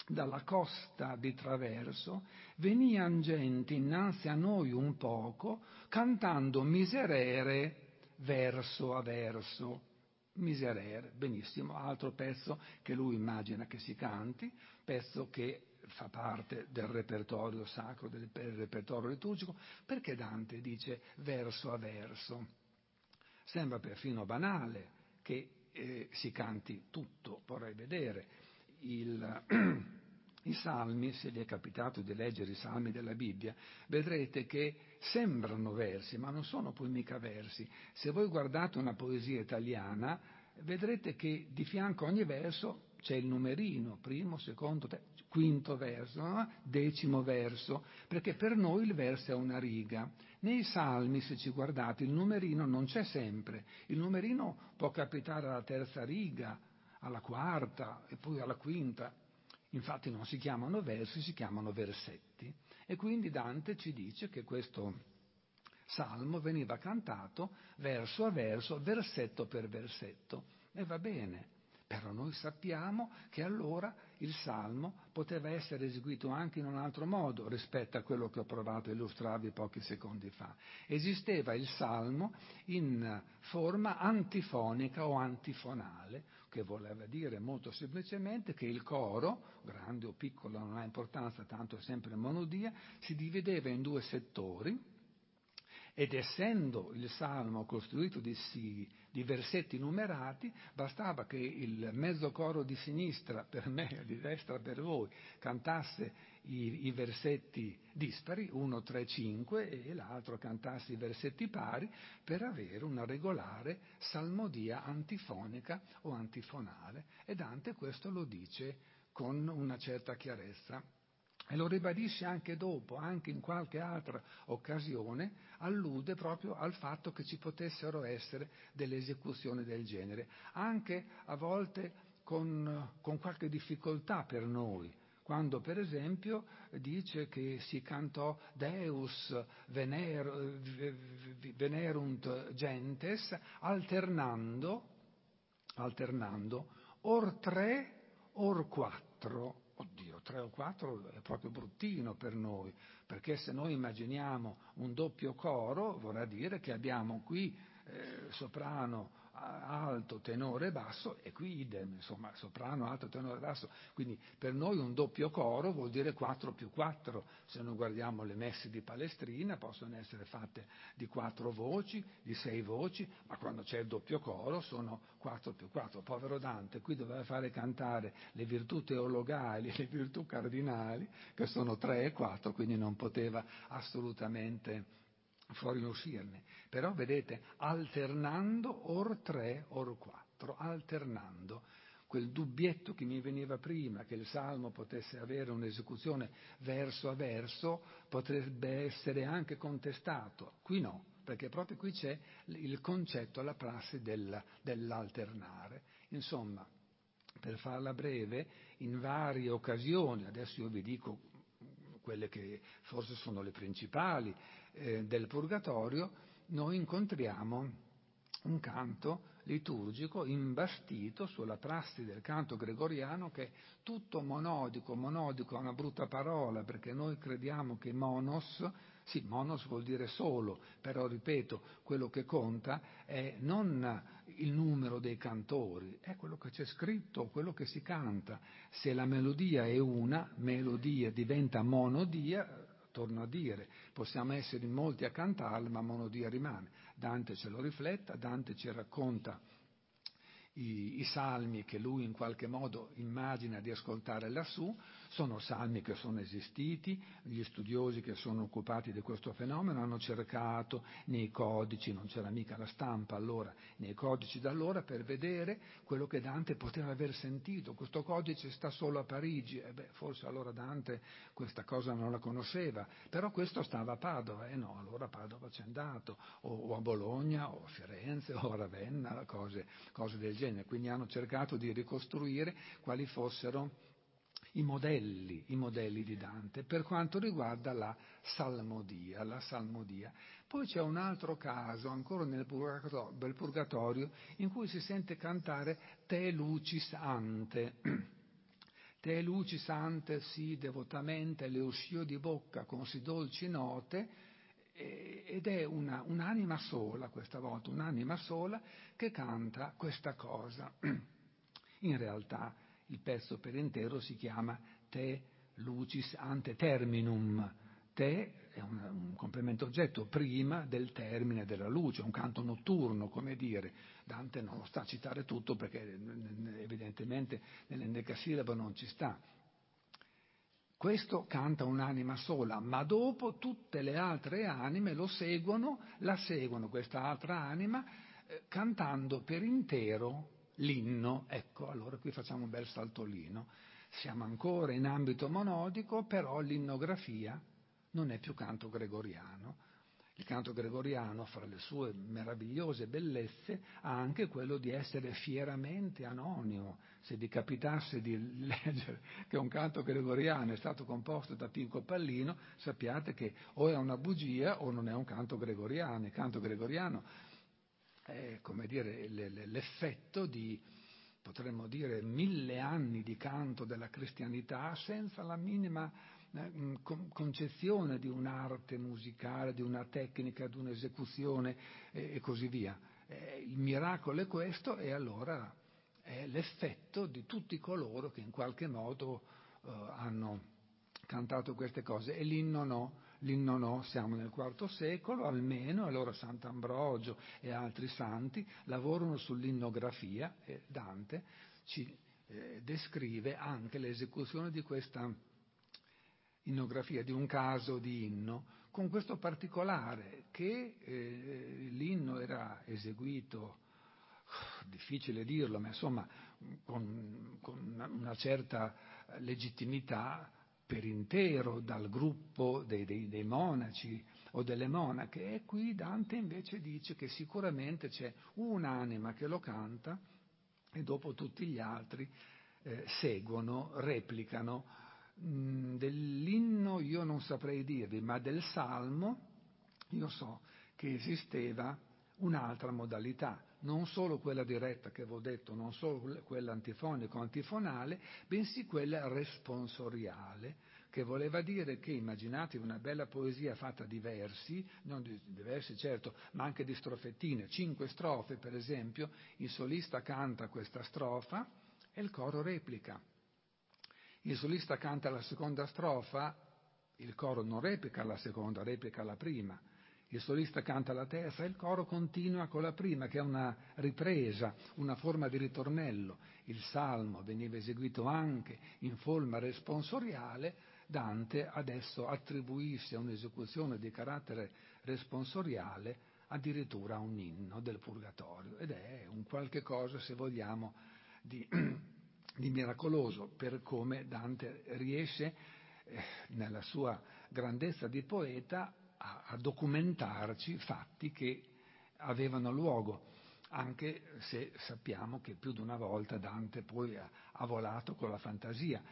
dalla costa di traverso, venian gente innanzi a noi un poco, cantando miserere verso a verso. Miserere, benissimo, altro pezzo che lui immagina che si canti, pezzo che fa parte del repertorio sacro, del, del repertorio liturgico, perché Dante dice verso a verso. Sembra perfino banale che eh, si canti tutto, vorrei vedere il, i salmi, se vi è capitato di leggere i salmi della Bibbia, vedrete che sembrano versi, ma non sono poi mica versi. Se voi guardate una poesia italiana, vedrete che di fianco a ogni verso c'è il numerino, primo, secondo, terzo, quinto verso, no? Decimo verso, perché per noi il verso è una riga. Nei salmi, se ci guardate, il numerino non c'è sempre, il numerino può capitare alla terza riga, alla quarta e poi alla quinta. Infatti non si chiamano versi, si chiamano versetti. E quindi Dante ci dice che questo salmo veniva cantato verso a verso, versetto per versetto. E va bene. Però noi sappiamo che allora il salmo poteva essere eseguito anche in un altro modo rispetto a quello che ho provato a illustrarvi pochi secondi fa. Esisteva il salmo in forma antifonica o antifonale, che voleva dire molto semplicemente che il coro, grande o piccolo non ha importanza, tanto è sempre monodia, si divideva in due settori. Ed essendo il salmo costruito di, di versetti numerati, bastava che il mezzo coro di sinistra per me, di destra per voi, cantasse i, i versetti dispari, uno, tre, cinque, e l'altro cantasse i versetti pari, per avere una regolare salmodia antifonica o antifonale. E Dante questo lo dice con una certa chiarezza. E lo ribadisce anche dopo, anche in qualche altra occasione, allude proprio al fatto che ci potessero essere delle esecuzioni del genere, anche a volte con, con qualche difficoltà per noi, quando per esempio dice che si cantò Deus vener, venerunt gentes, alternando, alternando or tre, or quattro. Oddio, tre o quattro è proprio bruttino per noi, perché se noi immaginiamo un doppio coro, vorrà dire che abbiamo qui eh, soprano, alto, tenore e basso, e qui idem, insomma, soprano, alto, tenore e basso. Quindi per noi un doppio coro vuol dire quattro più quattro. Se noi guardiamo le messe di Palestrina, possono essere fatte di quattro voci, di sei voci, ma quando c'è il doppio coro sono quattro più quattro. Povero Dante, qui doveva fare cantare le virtù teologali e le virtù cardinali, che sono tre e quattro, quindi non poteva assolutamente fuori uscirne. Però vedete, alternando or tre, or quattro, alternando. Quel dubbietto che mi veniva prima, che il salmo potesse avere un'esecuzione verso a verso, potrebbe essere anche contestato. Qui no, perché proprio qui c'è il concetto, la prassi del, dell'alternare. Insomma, per farla breve, in varie occasioni, adesso io vi dico quelle che forse sono le principali eh, del Purgatorio, noi incontriamo un canto liturgico imbastito sulla prassi del canto gregoriano, che è tutto monodico. Monodico è una brutta parola, perché noi crediamo che monos, sì, monos vuol dire solo, però ripeto, quello che conta è non il numero dei cantori, è quello che c'è scritto, quello che si canta. Se la melodia è una, melodia diventa monodia. Torno a dire, possiamo essere in molti a cantarla, ma monodia rimane. Dante ce lo rifletta, Dante ci racconta i, i salmi che lui in qualche modo immagina di ascoltare lassù. Sono salmi che sono esistiti, gli studiosi che sono occupati di questo fenomeno hanno cercato nei codici, non c'era mica la stampa allora, nei codici d'allora, per vedere quello che Dante poteva aver sentito. Questo codice sta solo a Parigi, e beh, forse allora Dante questa cosa non la conosceva, però questo stava a Padova, e eh no, allora a Padova c'è andato, o, o a Bologna, o a Firenze, o a Ravenna, cose, cose del genere. Quindi hanno cercato di ricostruire quali fossero i modelli, i modelli di Dante per quanto riguarda la salmodia, la salmodia. Poi c'è un altro caso, ancora nel Purgatorio, in cui si sente cantare Te lucis ante. te lucis ante sì devotamente le uscìo di bocca con sì dolci note, ed è una, un'anima sola questa volta, un'anima sola che canta questa cosa. In realtà il pezzo per intero si chiama Te lucis ante terminum. Te è un, un complemento oggetto prima del termine della luce, un canto notturno, come dire. Dante non lo sta a citare tutto perché evidentemente nell'endecasillabo non ci sta. Questo canta un'anima sola, ma dopo tutte le altre anime lo seguono, la seguono questa altra anima, eh, cantando per intero l'inno. Ecco, allora qui facciamo un bel saltolino. Siamo ancora in ambito monodico, però l'innografia non è più canto gregoriano. Il canto gregoriano, fra le sue meravigliose bellezze, ha anche quello di essere fieramente anonimo. Se vi capitasse di leggere che un canto gregoriano è stato composto da Pinco Pallino, sappiate che o è una bugia o non è un canto gregoriano. Il canto gregoriano è, come dire, l'effetto di, potremmo dire, mille anni di canto della cristianità senza la minima concezione di un'arte musicale, di una tecnica, di un'esecuzione e così via. Il miracolo è questo, e allora è l'effetto di tutti coloro che in qualche modo uh, hanno cantato queste cose. E l'inno no, l'inno no, siamo nel quarto secolo almeno, allora Sant'Ambrogio e altri santi lavorano sull'innografia e Dante ci eh, descrive anche l'esecuzione di questa innografia, di un caso di inno, con questo particolare che eh, l'inno era eseguito, difficile dirlo, ma insomma con, con una certa legittimità per intero dal gruppo dei, dei, dei monaci o delle monache, e qui Dante invece dice che sicuramente c'è un'anima che lo canta e dopo tutti gli altri eh, seguono, replicano. Dell'inno io non saprei dirvi, ma del salmo io so che esisteva un'altra modalità, non solo quella diretta che avevo detto, non solo quella antifonico-antifonale, bensì quella responsoriale, che voleva dire che, immaginatevi una bella poesia fatta di versi, non di, di versi certo, ma anche di strofettine, cinque strofe per esempio, il solista canta questa strofa e il coro replica. Il solista canta la seconda strofa, il coro non replica la seconda, replica la prima. Il solista canta la terza e il coro continua con la prima, che è una ripresa, una forma di ritornello. Il salmo veniva eseguito anche in forma responsoriale. Dante adesso attribuisce a un'esecuzione di carattere responsoriale addirittura un inno del Purgatorio, ed è un qualche cosa, se vogliamo, di... di miracoloso, per come Dante riesce eh, nella sua grandezza di poeta a, a documentarci fatti che avevano luogo, anche se sappiamo che più di una volta Dante poi ha, ha volato con la fantasia.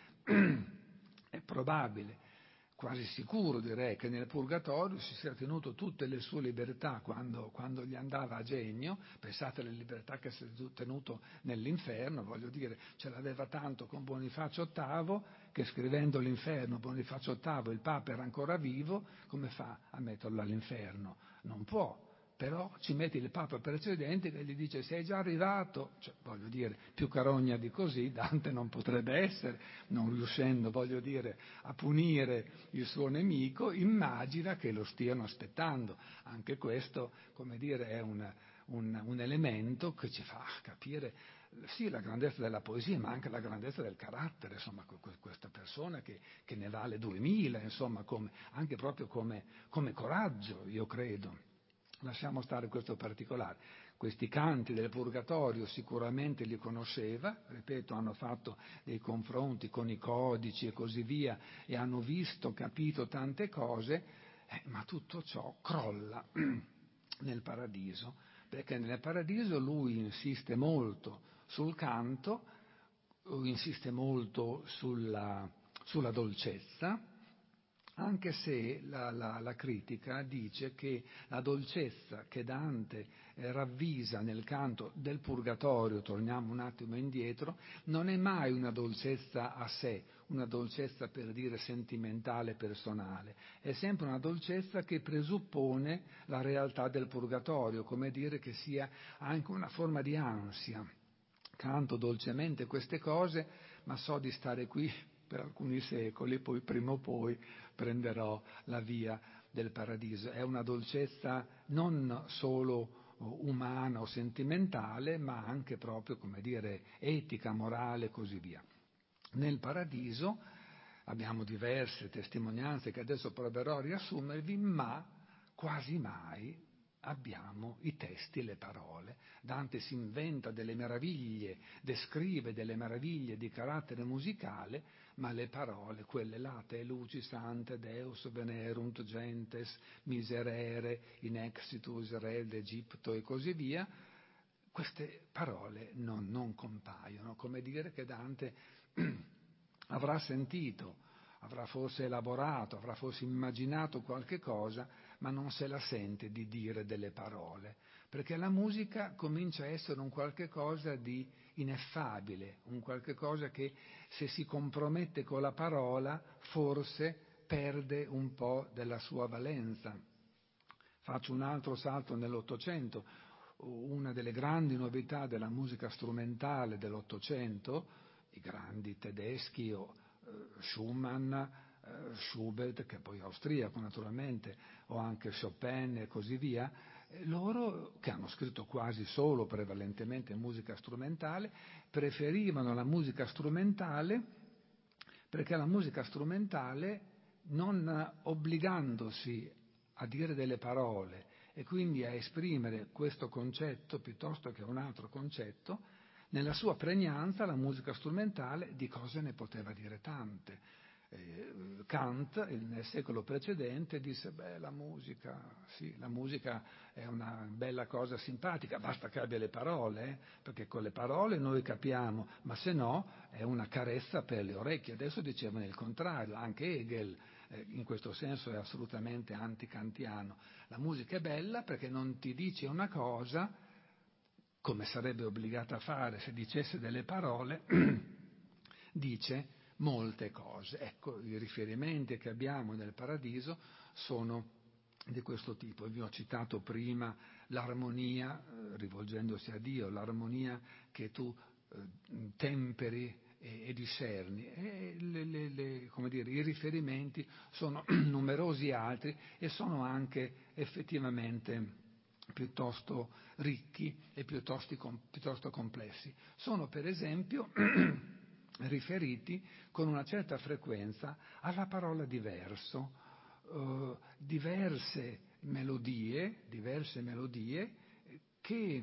È probabile, quasi sicuro direi, che nel Purgatorio si sia tenuto tutte le sue libertà quando, quando gli andava a genio. Pensate alle libertà che si è tenuto nell'inferno, voglio dire, ce l'aveva tanto con Bonifacio ottavo che scrivendo l'inferno, Bonifacio ottavo, il Papa era ancora vivo, come fa a metterlo all'inferno? Non può. Però ci mette il Papa precedente che gli dice sei già arrivato, cioè, voglio dire, più carogna di così Dante non potrebbe essere, non riuscendo, voglio dire, a punire il suo nemico, immagina che lo stiano aspettando. Anche questo, come dire, è un, un, un elemento che ci fa capire sì la grandezza della poesia, ma anche la grandezza del carattere, insomma, questa persona che, che ne vale duemila, insomma, come, anche proprio come, come coraggio, io credo. Lasciamo stare questo particolare. Questi canti del Purgatorio sicuramente li conosceva, ripeto, hanno fatto dei confronti con i codici e così via e hanno visto, capito tante cose, eh, ma tutto ciò crolla nel paradiso, perché nel paradiso lui insiste molto sul canto, insiste molto sulla, sulla dolcezza, anche se la, la, la critica dice che la dolcezza che Dante eh, ravvisa nel canto del Purgatorio, torniamo un attimo indietro, non è mai una dolcezza a sé, una dolcezza per dire sentimentale, personale, è sempre una dolcezza che presuppone la realtà del Purgatorio, come dire che sia anche una forma di ansia. Canto dolcemente queste cose, ma so di stare qui per alcuni secoli, poi prima o poi prenderò la via del paradiso. È una dolcezza non solo umana o sentimentale, ma anche proprio, come dire, etica, morale e così via. Nel paradiso abbiamo diverse testimonianze che adesso proverò a riassumervi, ma quasi mai abbiamo i testi e le parole. Dante si inventa delle meraviglie, descrive delle meraviglie di carattere musicale, ma le parole, quelle là, te lucis ante Deus venerunt gentes miserere in exitus re d'Egitto e così via, queste parole non, non compaiono, come dire che Dante avrà sentito, avrà forse elaborato, avrà forse immaginato qualche cosa, ma non se la sente di dire delle parole, perché la musica comincia a essere un qualche cosa di ineffabile, un qualche cosa che se si compromette con la parola forse perde un po' della sua valenza. Faccio un altro salto nell'Ottocento, una delle grandi novità della musica strumentale dell'Ottocento, i grandi tedeschi o Schumann, eh, Schubert, che poi è austriaco naturalmente, o anche Chopin e così via, eh, loro, che hanno scritto quasi solo prevalentemente musica strumentale, preferivano la musica strumentale perché la musica strumentale, non obbligandosi a dire delle parole e quindi a esprimere questo concetto piuttosto che un altro concetto, nella sua pregnanza la musica strumentale di cose ne poteva dire tante. Eh, Kant nel secolo precedente disse beh la musica, sì, la musica è una bella cosa simpatica, basta che abbia le parole, eh, perché con le parole noi capiamo, ma se no è una carezza per le orecchie. Adesso dicevano il contrario, anche Hegel eh, in questo senso è assolutamente anticantiano. La musica è bella perché non ti dice una cosa come sarebbe obbligata a fare se dicesse delle parole, dice molte cose. Ecco, i riferimenti che abbiamo nel Paradiso sono di questo tipo. Vi ho citato prima l'armonia, eh, rivolgendosi a Dio, l'armonia che tu eh, temperi e, e discerni. E le, le, le, come dire, i riferimenti sono numerosi altri e sono anche effettivamente piuttosto ricchi e piuttosto, piuttosto complessi. Sono per esempio riferiti con una certa frequenza alla parola diverso, eh, diverse melodie, diverse melodie che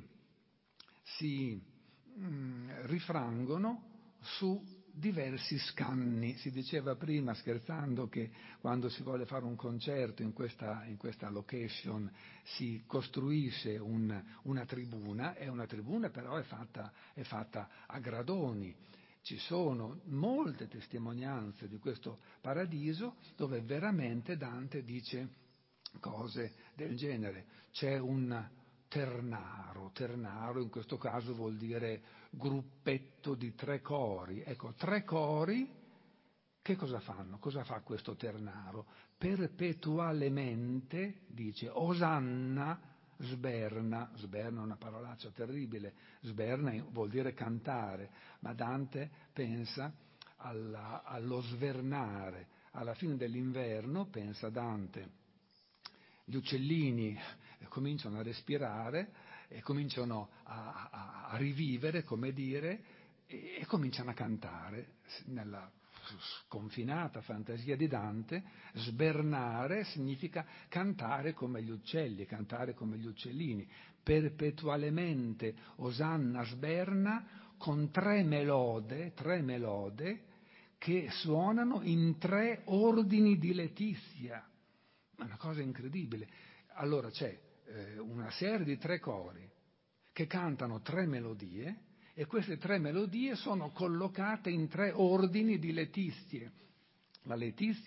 si mh, rifrangono su diversi scanni. Si diceva prima, scherzando, che quando si vuole fare un concerto in questa, in questa location si costruisce un, una tribuna, e una tribuna però è fatta, è fatta a gradoni. Ci sono molte testimonianze di questo paradiso dove veramente Dante dice cose del genere. C'è un ternaro, ternaro in questo caso vuol dire gruppetto di tre cori. Ecco, tre cori, che cosa fanno? Cosa fa questo ternaro? Perpetualmente, dice, osanna, sberna, sberna è una parolaccia terribile, sberna vuol dire cantare, ma Dante pensa alla, allo svernare. Alla fine dell'inverno, pensa Dante, gli uccellini cominciano a respirare e cominciano a, a, a rivivere, come dire, e, e cominciano a cantare. Nella sconfinata fantasia di Dante, sbernare significa cantare come gli uccelli, cantare come gli uccellini. Perpetualmente osanna sberna con tre melode, tre melode che suonano in tre ordini di letizia. È una cosa incredibile. Allora c'è eh, una serie di tre cori che cantano tre melodie e queste tre melodie sono collocate in tre ordini di letizie. La letizia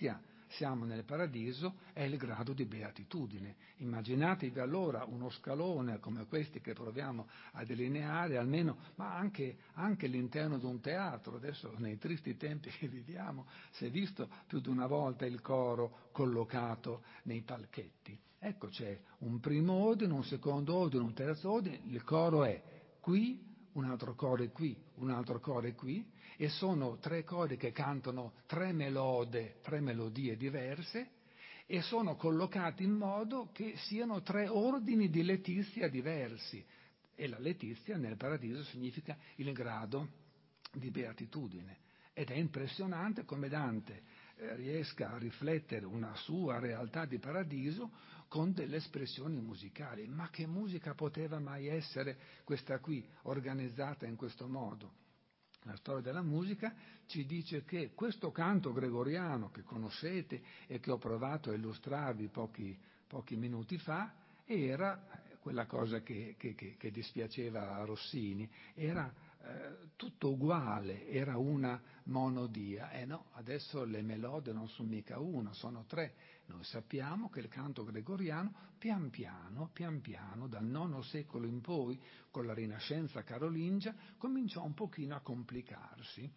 siamo nel paradiso, è il grado di beatitudine. Immaginatevi allora uno scalone come questi che proviamo a delineare, almeno, ma anche, anche all'interno di un teatro. Adesso nei tristi tempi che viviamo si è visto più di una volta il coro collocato nei palchetti. Ecco, c'è un primo ordine, un secondo ordine, un terzo ordine, il coro è qui, un altro coro è qui, un altro coro è qui, e sono tre cori che cantano tre melode, tre melodie diverse, e sono collocati in modo che siano tre ordini di letizia diversi. E la letizia nel paradiso significa il grado di beatitudine. Ed è impressionante come Dante eh, riesca a riflettere una sua realtà di paradiso con delle espressioni musicali. Ma che musica poteva mai essere questa qui, organizzata in questo modo? La storia della musica ci dice che questo canto gregoriano che conoscete e che ho provato a illustrarvi pochi, pochi minuti fa era quella cosa che, che, che, che dispiaceva a Rossini, era eh, tutto uguale, era una monodia. E eh no, adesso le melodie non sono mica una, sono tre. Noi sappiamo che il canto gregoriano pian piano, pian piano, dal nono secolo in poi, con la Rinascenza carolingia, cominciò un pochino a complicarsi.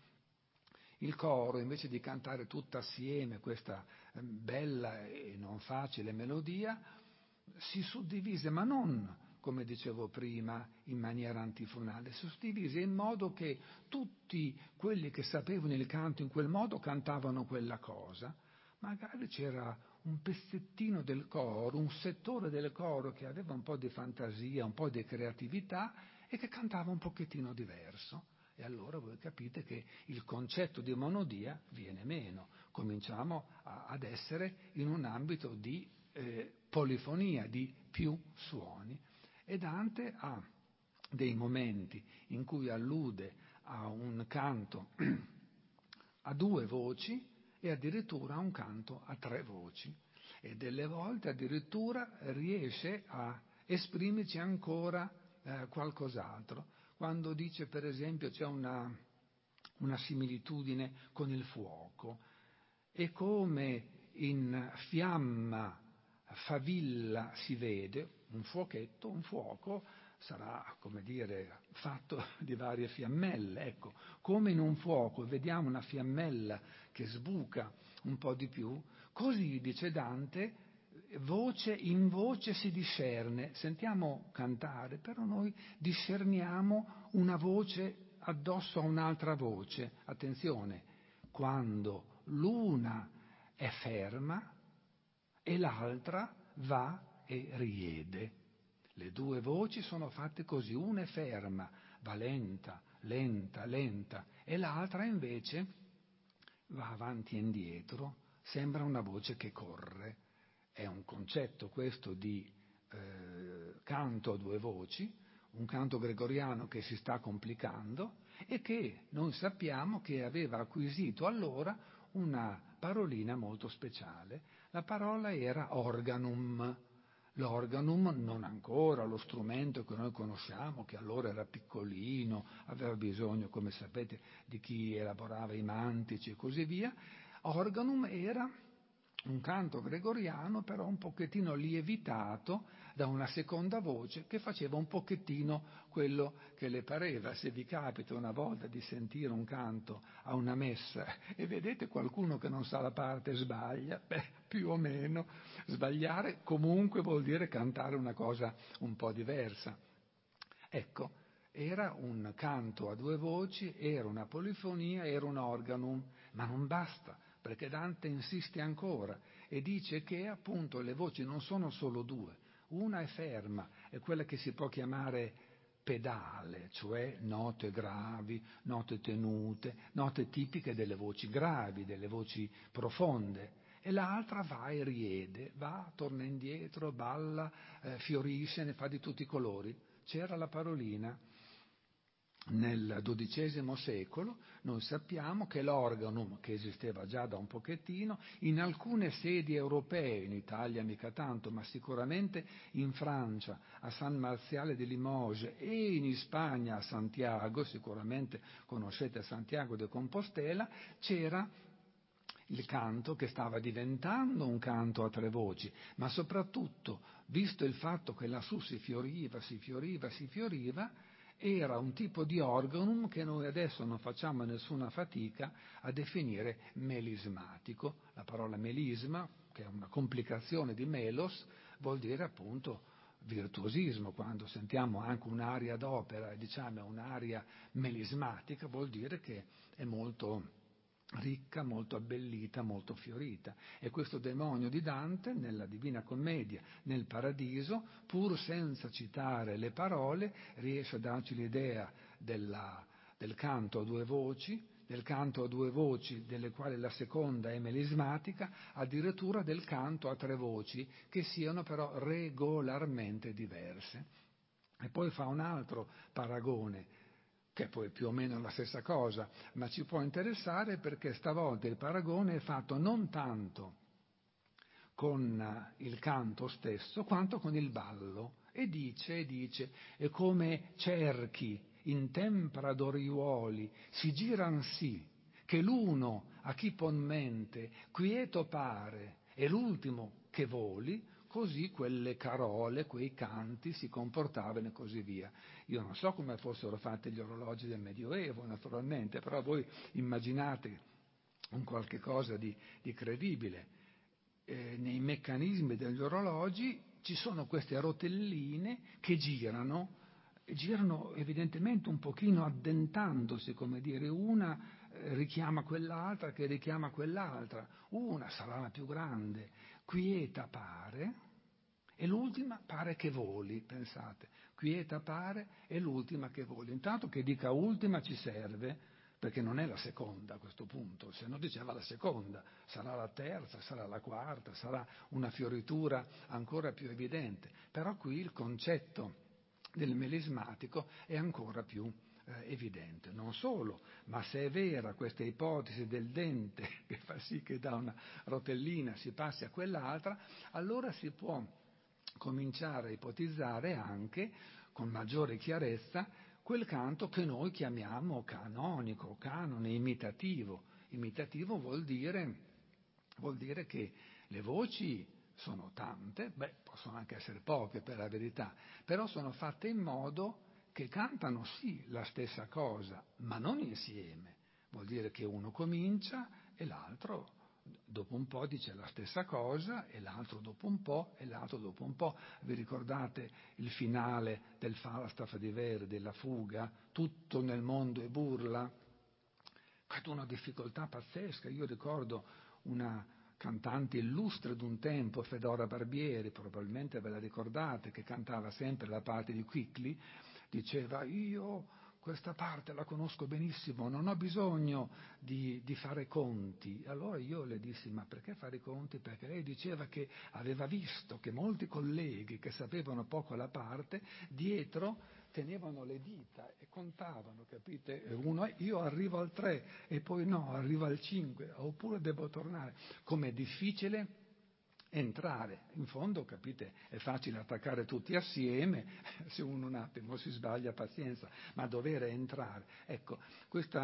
Il coro, invece di cantare tutta assieme questa bella e non facile melodia, si suddivise, ma non, come dicevo prima, in maniera antifonale, si suddivise in modo che tutti quelli che sapevano il canto in quel modo cantavano quella cosa. Magari c'era un pezzettino del coro, un settore del coro che aveva un po' di fantasia, un po' di creatività e che cantava un pochettino diverso. E allora voi capite che il concetto di monodia viene meno. Cominciamo a, ad essere in un ambito di eh, polifonia, di più suoni. E Dante ha dei momenti in cui allude a un canto a due voci e addirittura a un canto a tre voci. E delle volte addirittura riesce a esprimerci ancora eh, qualcos'altro. Quando dice, per esempio, c'è una, una similitudine con il fuoco, e come in fiamma favilla si vede un fuochetto, un fuoco sarà, come dire, fatto di varie fiammelle. Ecco, come in un fuoco vediamo una fiammella che sbuca un po' di più, così, dice Dante, voce in voce si discerne. Sentiamo cantare, però noi discerniamo una voce addosso a un'altra voce. Attenzione, quando l'una è ferma e l'altra va e riede. Le due voci sono fatte così, una è ferma, va lenta, lenta, lenta, e l'altra invece va avanti e indietro, sembra una voce che corre. È un concetto questo di eh, canto a due voci, un canto gregoriano che si sta complicando e che noi sappiamo che aveva acquisito allora una parolina molto speciale. La parola era organum. L'organum non ancora lo strumento che noi conosciamo, che allora era piccolino, aveva bisogno, come sapete, di chi elaborava i mantici e così via. Organum era un canto gregoriano, però un pochettino lievitato da una seconda voce che faceva un pochettino quello che le pareva. Se vi capita una volta di sentire un canto a una messa e vedete qualcuno che non sa la parte sbaglia, beh, più o meno sbagliare comunque vuol dire cantare una cosa un po' diversa. Ecco, era un canto a due voci, era una polifonia, era un organum, ma non basta, perché Dante insiste ancora e dice che appunto le voci non sono solo due, una è ferma, è quella che si può chiamare pedale, cioè note gravi, note tenute, note tipiche delle voci gravi, delle voci profonde, e l'altra va e riede, va, torna indietro, balla, eh, fiorisce, ne fa di tutti i colori. C'era la parolina. Nel dodicesimo secolo noi sappiamo che l'organum, che esisteva già da un pochettino, in alcune sedi europee, in Italia mica tanto, ma sicuramente in Francia, a San Marziale di Limoges, e in Spagna, a Santiago, sicuramente conoscete Santiago de Compostela, c'era il canto che stava diventando un canto a tre voci, ma soprattutto, visto il fatto che lassù si fioriva, si fioriva, si fioriva, era un tipo di organum che noi adesso non facciamo nessuna fatica a definire melismatico. La parola melisma, che è una complicazione di melos, vuol dire appunto virtuosismo. Quando sentiamo anche un'aria d'opera e diciamo un'aria melismatica, vuol dire che è molto ricca, molto abbellita, molto fiorita. E questo demonio di Dante, nella Divina Commedia, nel Paradiso, pur senza citare le parole, riesce a darci l'idea della, del canto a due voci, del canto a due voci, delle quali la seconda è melismatica, addirittura del canto a tre voci, che siano però regolarmente diverse. E poi fa un altro paragone, che poi più o meno è la stessa cosa, ma ci può interessare perché stavolta il paragone è fatto non tanto con il canto stesso, quanto con il ballo. E dice, e dice, e come cerchi in tempra d'oriuoli si giran sì, che l'uno a chi pon mente quieto pare, e l'ultimo che voli, così quelle carole, quei canti si comportavano e così via. Io non so come fossero fatti gli orologi del Medioevo, naturalmente, però voi immaginate un qualche cosa di, di credibile. Eh, nei meccanismi degli orologi ci sono queste rotelline che girano, girano evidentemente un pochino addentandosi, come dire, una eh, richiama quell'altra che richiama quell'altra, una sarà la più grande, quieta pare, e l'ultima pare che voli, pensate, quieta pare e l'ultima che voli. Intanto che dica ultima ci serve, perché non è la seconda a questo punto, se no diceva la seconda, sarà la terza, sarà la quarta, sarà una fioritura ancora più evidente. Però qui il concetto del melismatico è ancora più eh, evidente. Non solo, ma se è vera questa ipotesi del dente che fa sì che da una rotellina si passi a quell'altra, allora si può cominciare a ipotizzare anche con maggiore chiarezza quel canto che noi chiamiamo canonico, canone, imitativo. Imitativo vuol dire, vuol dire che le voci sono tante, beh, possono anche essere poche per la verità, però sono fatte in modo che cantano sì la stessa cosa, ma non insieme. Vuol dire che uno comincia e l'altro dopo un po' dice la stessa cosa e l'altro dopo un po' e l'altro dopo un po'. Vi ricordate il finale del Falstaff di Verdi, la fuga? Tutto nel mondo è burla? È una difficoltà pazzesca. Io ricordo una cantante illustre d'un tempo, Fedora Barbieri, probabilmente ve la ricordate, che cantava sempre la parte di Quickly, diceva io questa parte la conosco benissimo, non ho bisogno di, di fare conti. Allora io le dissi, ma perché fare i conti? Perché lei diceva che aveva visto che molti colleghi che sapevano poco la parte, dietro tenevano le dita e contavano, capite? Uno, io arrivo al tre e poi no, arrivo al cinque, oppure devo tornare. Com'è difficile entrare, in fondo, capite, è facile attaccare tutti assieme, se uno un attimo si sbaglia pazienza, ma dover entrare. Ecco, questa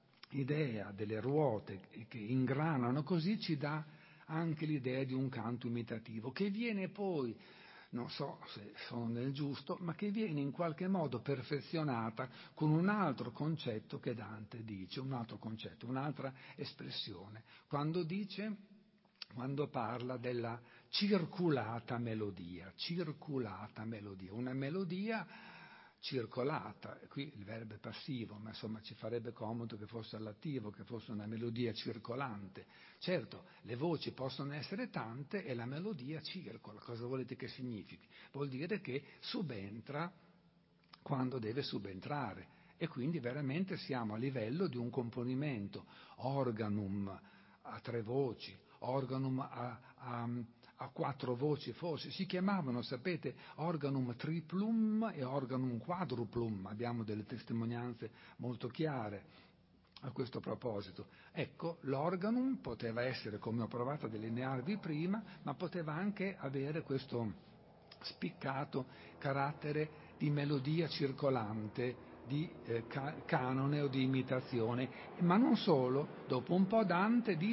idea delle ruote che ingranano così ci dà anche l'idea di un canto imitativo, che viene poi, non so se sono nel giusto, ma che viene in qualche modo perfezionata con un altro concetto che Dante dice, un altro concetto, un'altra espressione, quando dice... quando parla della circulata melodia, circulata melodia, una melodia circolata, qui il verbo è passivo, ma insomma ci farebbe comodo che fosse all'attivo, che fosse una melodia circolante. Certo, le voci possono essere tante e la melodia circola, cosa volete che significhi? Vuol dire che subentra quando deve subentrare e quindi veramente siamo a livello di un componimento organum a tre voci, organum a, a, a quattro voci forse, si chiamavano, sapete, organum triplum e organum quadruplum, abbiamo delle testimonianze molto chiare a questo proposito. Ecco, l'organum poteva essere, come ho provato a delinearvi prima, ma poteva anche avere questo spiccato carattere di melodia circolante, di eh, ca- canone o di imitazione, ma non solo, dopo un po' Dante dice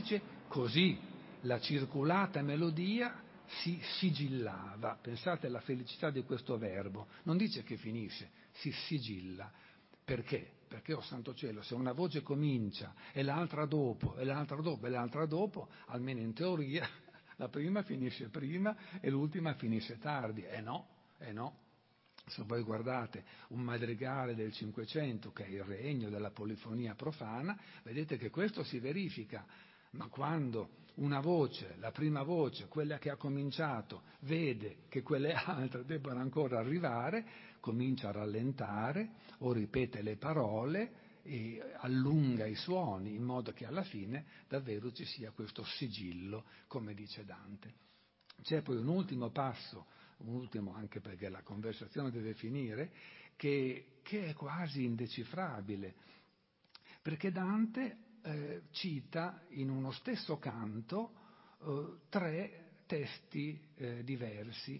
così la circulata melodia si sigillava. Pensate alla felicità di questo verbo, non dice che finisce, si sigilla. Perché? Perché, oh santo cielo, se una voce comincia e l'altra dopo, e l'altra dopo, e l'altra dopo, almeno in teoria, la prima finisce prima e l'ultima finisce tardi. E no, e no. Se voi guardate un madrigale del Cinquecento, che è il regno della polifonia profana, vedete che questo si verifica. Ma quando una voce, la prima voce, quella che ha cominciato, vede che quelle altre debbono ancora arrivare, comincia a rallentare o ripete le parole e allunga i suoni, in modo che alla fine davvero ci sia questo sigillo, come dice Dante. C'è poi un ultimo passo, un ultimo anche perché la conversazione deve finire, che, che è quasi indecifrabile, perché Dante eh, cita in uno stesso canto eh, tre testi eh, diversi.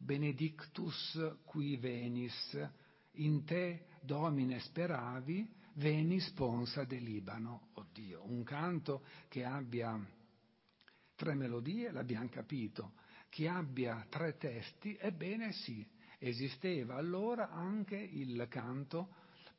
Benedictus qui venis, in te Domine speravi, veni sponsa de Libano. Oddio, un canto che abbia tre melodie, l'abbiamo capito, che abbia tre testi, ebbene sì, esisteva allora anche il canto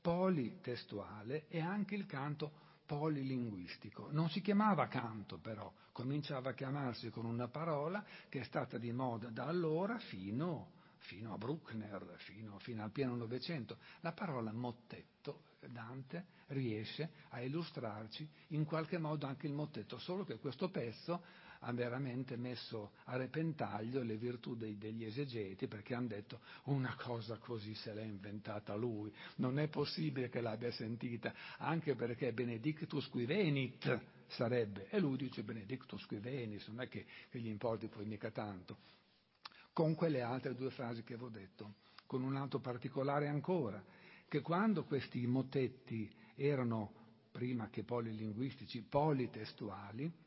politestuale e anche il canto polilinguistico. Non si chiamava canto però, cominciava a chiamarsi con una parola che è stata di moda da allora fino, fino a Bruckner, fino, fino al pieno Novecento. La parola mottetto, Dante riesce a illustrarci in qualche modo anche il mottetto, solo che questo pezzo ha veramente messo a repentaglio le virtù dei, degli esegeti, perché hanno detto una cosa così se l'è inventata lui, non è possibile che l'abbia sentita, anche perché benedictus qui venit sarebbe, e lui dice benedictus qui venis, non è che, che gli importi poi mica tanto, con quelle altre due frasi che avevo detto, con un altro particolare ancora, che quando questi motetti erano, prima che polilinguistici, politestuali,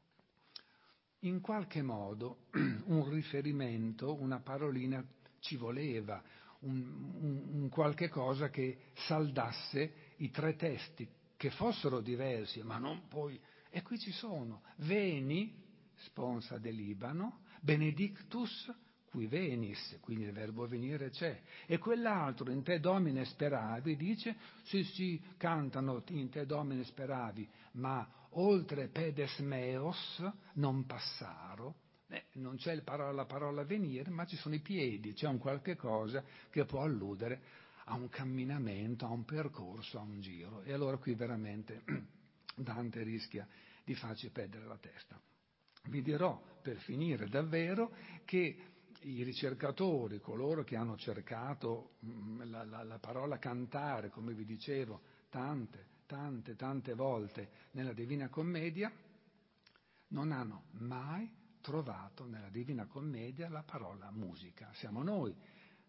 in qualche modo un riferimento, una parolina ci voleva, un, un, un qualche cosa che saldasse i tre testi, che fossero diversi, ma non poi... E qui ci sono, veni, sponsa de Libano, benedictus qui venis, quindi il verbo venire c'è, e quell'altro, in te Domine speravi, dice, sì sì, cantano in te Domine speravi, ma oltre pedes meos non passaro, eh, non c'è il parola, la parola venire, ma ci sono i piedi, c'è un qualche cosa che può alludere a un camminamento, a un percorso, a un giro, e allora qui veramente Dante rischia di farci perdere la testa. Vi dirò, per finire davvero, che i ricercatori, coloro che hanno cercato mh, la, la, la parola cantare, come vi dicevo, tante, tante, tante volte nella Divina Commedia, non hanno mai trovato nella Divina Commedia la parola musica. Siamo noi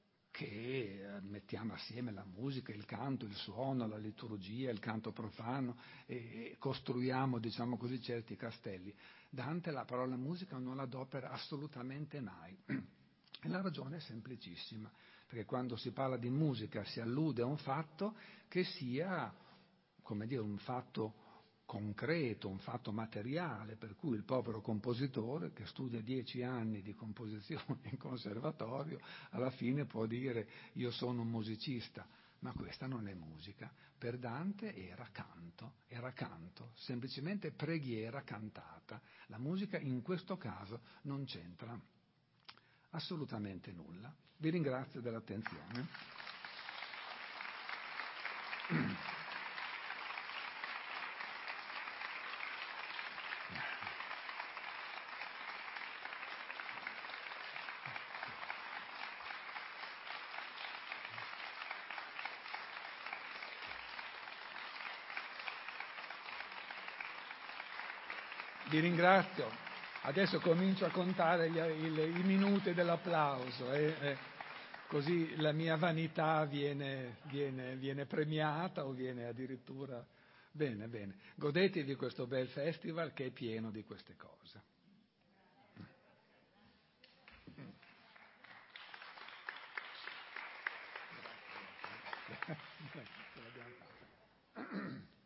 che mettiamo assieme la musica, il canto, il suono, la liturgia, il canto profano e costruiamo, diciamo così, certi castelli. Dante la parola musica non l'adopera assolutamente mai. E la ragione è semplicissima, perché quando si parla di musica si allude a un fatto che sia, come dire, un fatto concreto, un fatto materiale, per cui il povero compositore che studia dieci anni di composizione in conservatorio alla fine può dire io sono un musicista, ma questa non è musica. Per Dante era canto, era canto, semplicemente preghiera cantata. La musica in questo caso non c'entra assolutamente nulla. Vi ringrazio dell'attenzione. Vi ringrazio. Adesso comincio a contare gli, i, i minuti dell'applauso, eh, eh, così la mia vanità viene, viene, viene premiata o viene addirittura... Bene, bene. Godetevi questo bel festival che è pieno di queste cose. Ce l'abbiamo fatta.